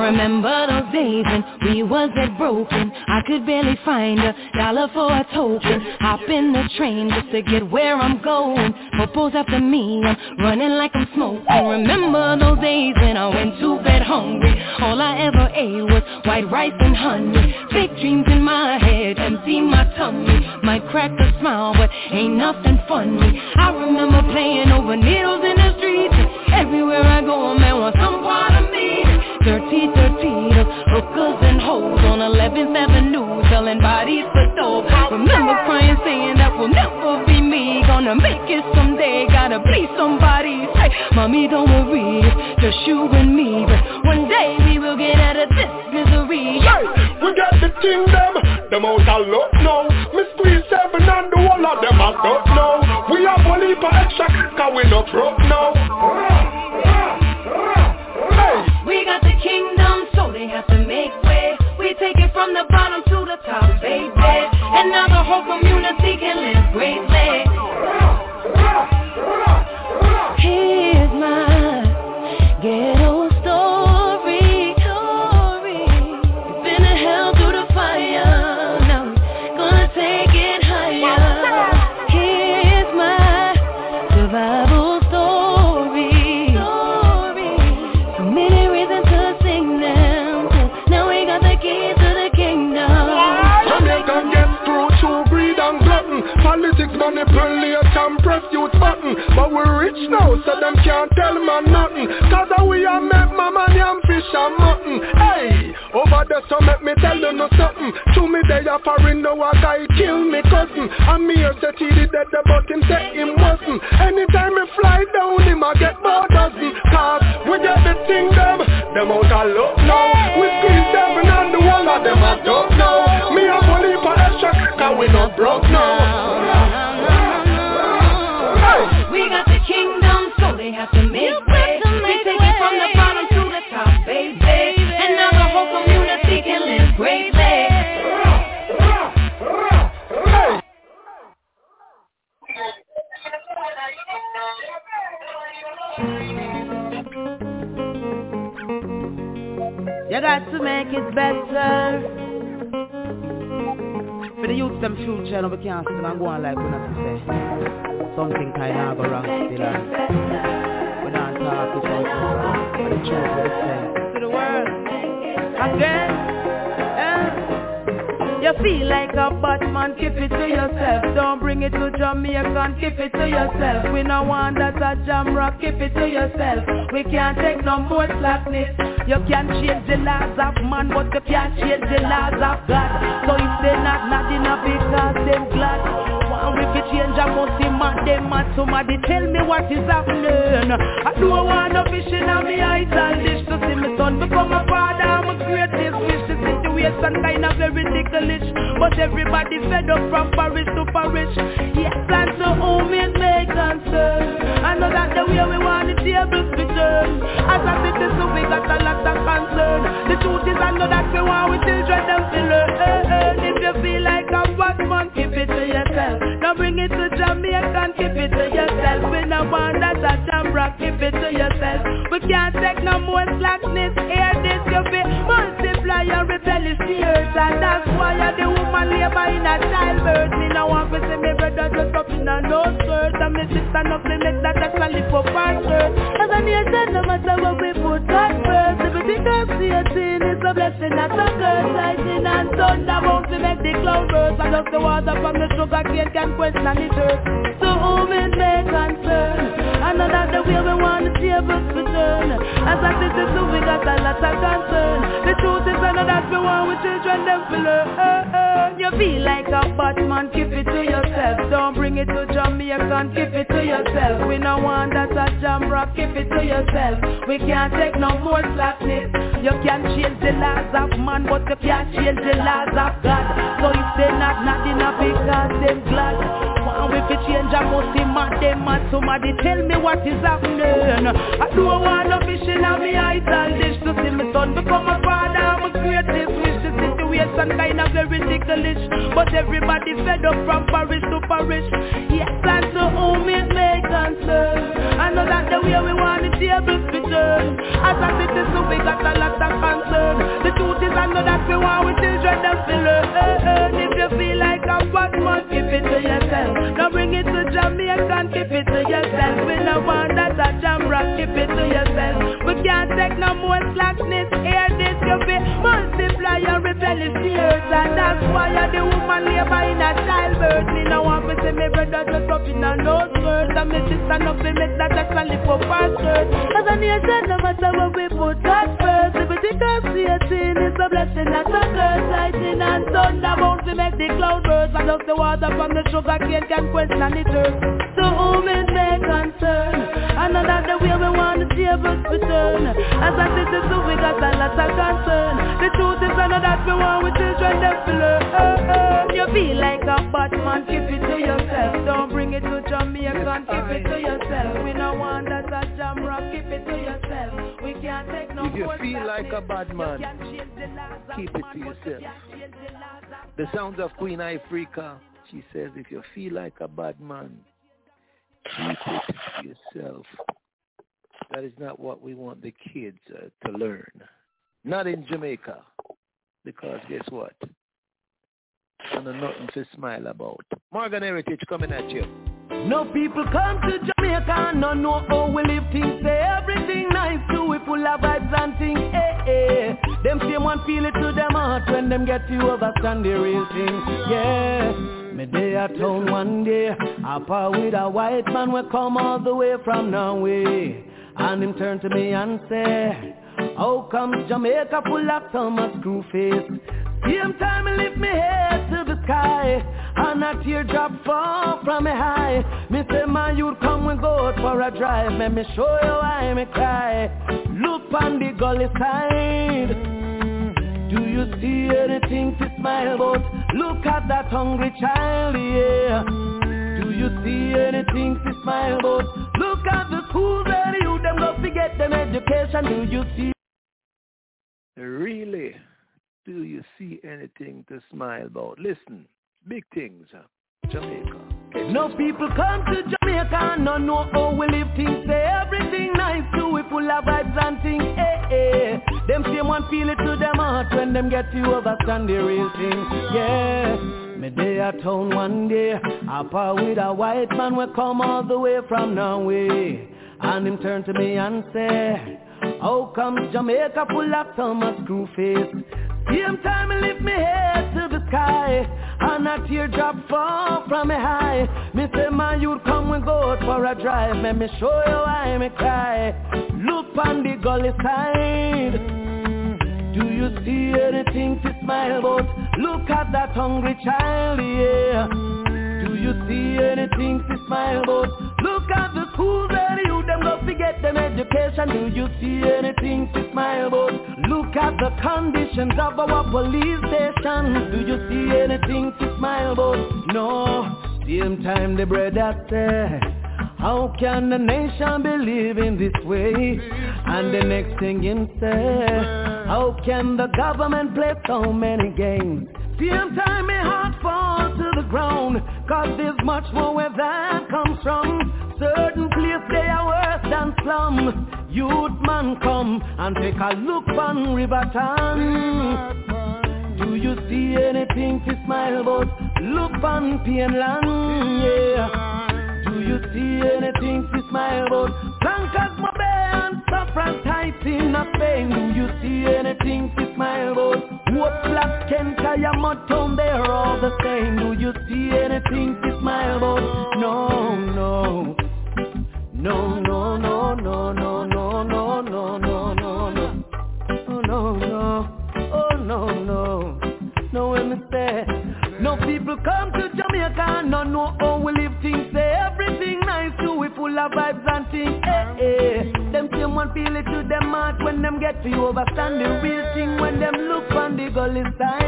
remember those days when we was dead broken. I could barely find $1 for a token. Hop in the train just to get where I'm going. Popo's after me, I'm running like I'm smoking. Remember those days when I went to bed hungry. All I ever ate was white rice and honey. Big dreams in my head, empty my tummy. Might crack a smile, but ain't nothing funny. I remember playing over needles in the streets. Everywhere I go, a man wants some part of me. Dirty, the hookers and hoes on 11th Avenue, selling bodies for dope. Remember crying, saying that will never be me. Gonna make it someday, gotta please somebody. Say, mommy, don't worry, it's just you and me. But one day we will get out of this misery. Hey, we got the kingdom, them out of luck now. Me squeeze 7 and the whole of them are stuck now. We have one heap of extra, cause we not broke now. We got the kingdom, so they have to make way. We take it from the bottom to the top, baby. And now the whole community can live greatly. Here's my ghetto story. It's been a hell through the fire. Now we're gonna take it higher. Here's my survival story. So many reasons to sing them, 'cause now we got the keys to the kingdom. Jamaican get through to greed and glutton. Politics manipulate and press youth button. But we're rich now, so them can't tell man nothing. 'Cause we are make mama yam fish and mutton. Hey, over there so make me tell you no something. To me they are foreign, now a guy kill me cousin. And me here say he did dead, but him say him wasn't. Anytime me fly down, him a get more dozen. 'Cause we get the thing them out of luck now. We squeeze 7 and the whole of them a duck now. Me a bully for extra, 'cause we not broke now. We got the kingdom, so they have to make way. We take it from the bottom to the top, baby. And now the whole community can live greatly. You got to make it better. For the youth them future, no, we can't sit and go on like we not to say. Something kind of go wrong still and we don't talk without us. But the truth will say to the world again. You feel like a Batman, keep it to yourself. Don't bring it to Jamaican, keep it to yourself. We no want that a jam rock, keep it to yourself. We can't take no more slackness. You can change the laws of man, but you can't change the laws of God. So if they not enough because them glad. And if you change I must see man, them mad. Somebody tell me what is happening. I don't want no fishing on me eyes and dish to see my son become a father. I'm a greatest wish to situation kind of very ticklish. But everybody fed up from parish to parish. Yes, and to whom it may concern. I know that the way we want the tables to turn. As a citizen we got a lot of concern. The truth is I know that we want we children them to learn. If you feel like a Batman, keep it to yourself. Now bring it to Jamaican, keep it to yourself. We no want that a jam rock, keep it to yourself. We can't take no more slackness. Hear this, you be multiply and rebellious earth. And that's why the woman labor in a childbirth. Me no want to see me brother just up in a no skirt. And me sister no play make that a lift up our skirt. As a nation, no matter what we put on first. If we think of sin, it's a blessing, not a curse. Lightning and thunder bound to make the cloud burst. And just the water from the sugar cane can question the dirt. So whom it may concern. I know that the way we want the tables to turn. As a citizen we got a lot of concern. The truth is I know that we want with children them to learn. You feel like a Batman, keep it to yourself. Don't bring it to Jamaican, keep it to yourself. We no want that a jam rock, keep it to yourself. We can't take no more slackness. You can change the laws of man, but you can't change the laws of God. So if they not enough because them glad. And if you change I must see mad, them mad. Somebody tell me what is happening. I don't want no fishing on me eyes and dish to see my son become a father. I'm a greatest wish to situation kind of very ticklish. But everybody fed up from parish to parish. Yes, and to whom it may concern. I know that the way we want the tables to turn. As a citizen we got a lot of concern. keep it to yourself. We no want that a jam rock, keep it to yourself. We can't take no more slackness. Hear this, you be multiply and replenish the earth. And that's why the woman labor in a childbirth. Me no want to see me brother just up in a no skirt. And me sister no fi make that actually for fast skirt. As a nation, no matter what we put God first. If we think of creating, it's a blessing, not a curse. Lightning and thunder bound to make the cloud burst. And just the water from the sugar cane can question it earth. To whom it may concern, and that the way we want to see us return. As a citizen, we got a lot of concern. The truth is that we want with children to learn. You feel like a bad man, keep it to yourself. Don't bring it to Jamaica, keep it to yourself. We don't want that a jam rock, keep it to yourself. We can't take no. If you feel like a bad man, keep it to yourself. The sounds of Queen Ifrica. She says, if you feel like a bad man, keep it to yourself. That is not what we want the kids to learn. Not in Jamaica. Because guess what? And nothing to smile about. Morgan Heritage coming at you. No people come to Jamaica, no know how we live things. Say everything nice too, we full of vibes and things. Them same one feel it to them heart when them get you overstand the real thing. Yeah, me day at town one day, up with a white man we come all the way from Norway. And him turn to me and say, how come Jamaica full of summer screw face? Same time I lift me head to the sky, and a teardrop fall from me high. Me say man, you'd come and go out for a drive. Let me show you why me cry. Look on the gully side. Do you see anything to smile about? Look at that hungry child, yeah. Do you see anything to smile about? Look at the schools where you them go forget them education. Do you see? Really? Do you see anything to smile about? Listen, big things, Jamaica. No people come to Jamaica, no know how we live things. Say everything nice too, we full of vibes and things. Them same one feel it to them heart when them get you overstand the real thing. Yeah, me day at town one day, up with a white man we come all the way from Norway. And him turn to me and say, how come Jamaica full of summer screw face? Same time I lift me head to the sky, and a teardrop fall from me high. Me say man, you'd come and go out for a drive. Let me show you why me cry. Look on the gully side. Do you see anything to smile about? Look at that hungry child, yeah. Do you see anything to smile about? Look at the schools where you them go forget them education. Do you see anything to smile about? Look at the conditions of our police station. Do you see anything to smile about? No. Same time the brother said, how can the nation be living this way? And the next thing him say, how can the government play so many games? Same time my heart falls to the ground, cause there's much more where that comes from. Certain place they are worse than slum. Youth man come and take a look on Riverton. Do you see anything to smile about? Look on Pienland, yeah. Do you see anything to smile about? Blancas Mobe and Saffron tight in a Spain. Do you see anything to smile about? What black Kent, Mud Town, they're all the same. Do you see anything to smile about? No, no. No, no, no, no, no, no, no, no, no, no, no. Oh, no, no. Oh, no, no. No, when me say, no people come to Jamaica, no know how we live things. Say everything nice too, we full of vibes and things. Them same one feel it to them heart when them get to you overstand the real thing. When them look on the gully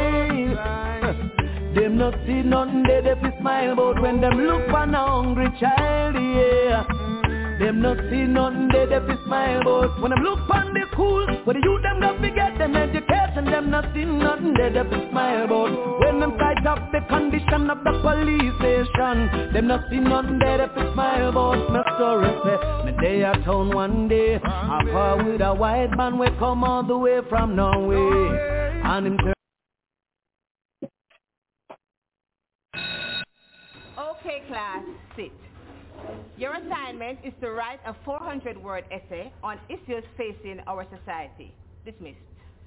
side, them not see nothing they fi smile about. When them look on a hungry child, yeah. Them not see nothing they fi smile about. When them look on the schools, where the youth them got to get them education, them not see nothing they fi smile about. When them sight up the condition of the police station, them not see nothing they fi smile about. My story say, me day at town one day, I far with a white man we come all the way from Norway, and him turn. Okay, class, sit. Your assignment is to write a 400-word essay on issues facing our society. Dismissed.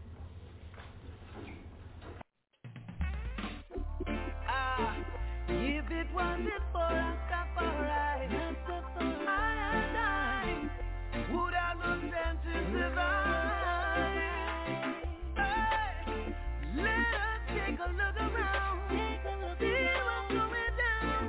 If it wasn't for Rastafari, I would have no sense to survive. Let us take a look around, see what's going down.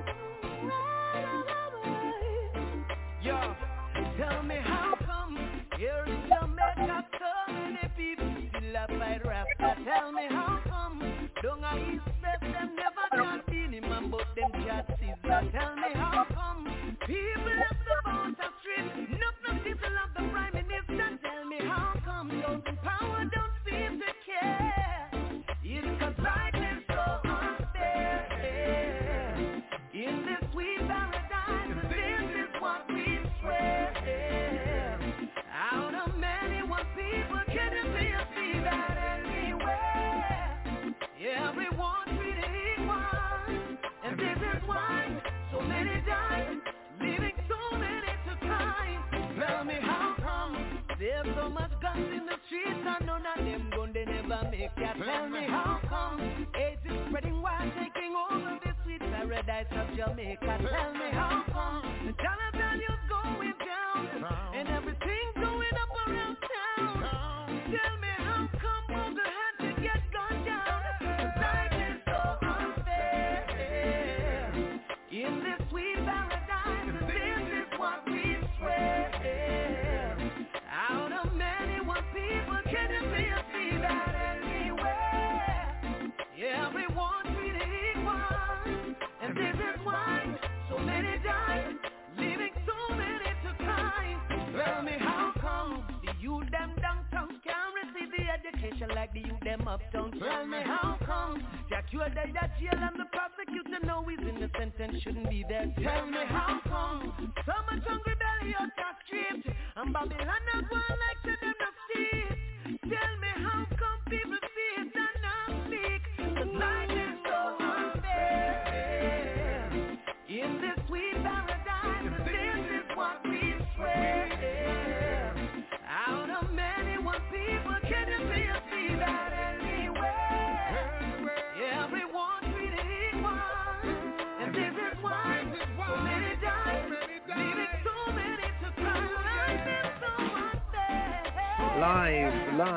Yo, tell me how come here in Jamaica so many people still a fight Rasta? Tell me how come don't I East West them never can see him and but them can't see that. Tell me how come people left the boat of street, no people of the Prime Minister. Tell me how come those in power don't seem to care. It's 'cause life is so unfair. In this sweet paradise, this is what we swear. Out of many one people, can you see that anywhere? Everyone treated equal, and this is why so many die, leaving so many to cry. Tell me how come there's so much guns in the streets and none of them gun they never make ya. Tell me how come AIDS is spreading wild, taking over the sweet paradise of Jamaica. Tell me how come the dollar value's going down and everything's going up around town. Tell me how come Mogul had to get gunned down. Life is so unfair. In this sweet paradise, this is what we swear. Out of many one people, can you see that anywhere? Everyone treated equal, and this is why so many die, leaving so many to cry. Tell me how come the youth them downtown can't receive the education like the youth them uptown. Tell me how come the accused died at jail and the prosecutor know he's innocent and shouldn't be there. Tell me how come so much hungry belly out the street and Babylon as well like to them not see it. Tell me how come people see it and not speak. 'Cause life is so unfair. In this sweet paradise, this is what we swear. Out of many one people, can you see that anywhere? Everyone treated equal, and this is why so many die, leaving so many to cry. Life is so unfair. Life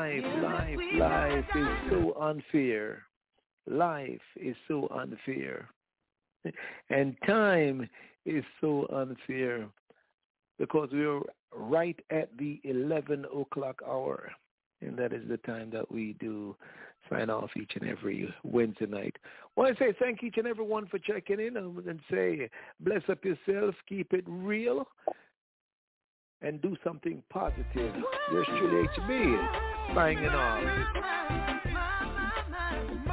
is so unfair. Life is so unfair. And time is so unfair because we're right at the 11 o'clock hour. And that is the time that we do sign off each and every Wednesday night. I want to say thank each and every one for checking in and say bless up yourself, keep it real, and do something positive. Yours truly, HB, signing off.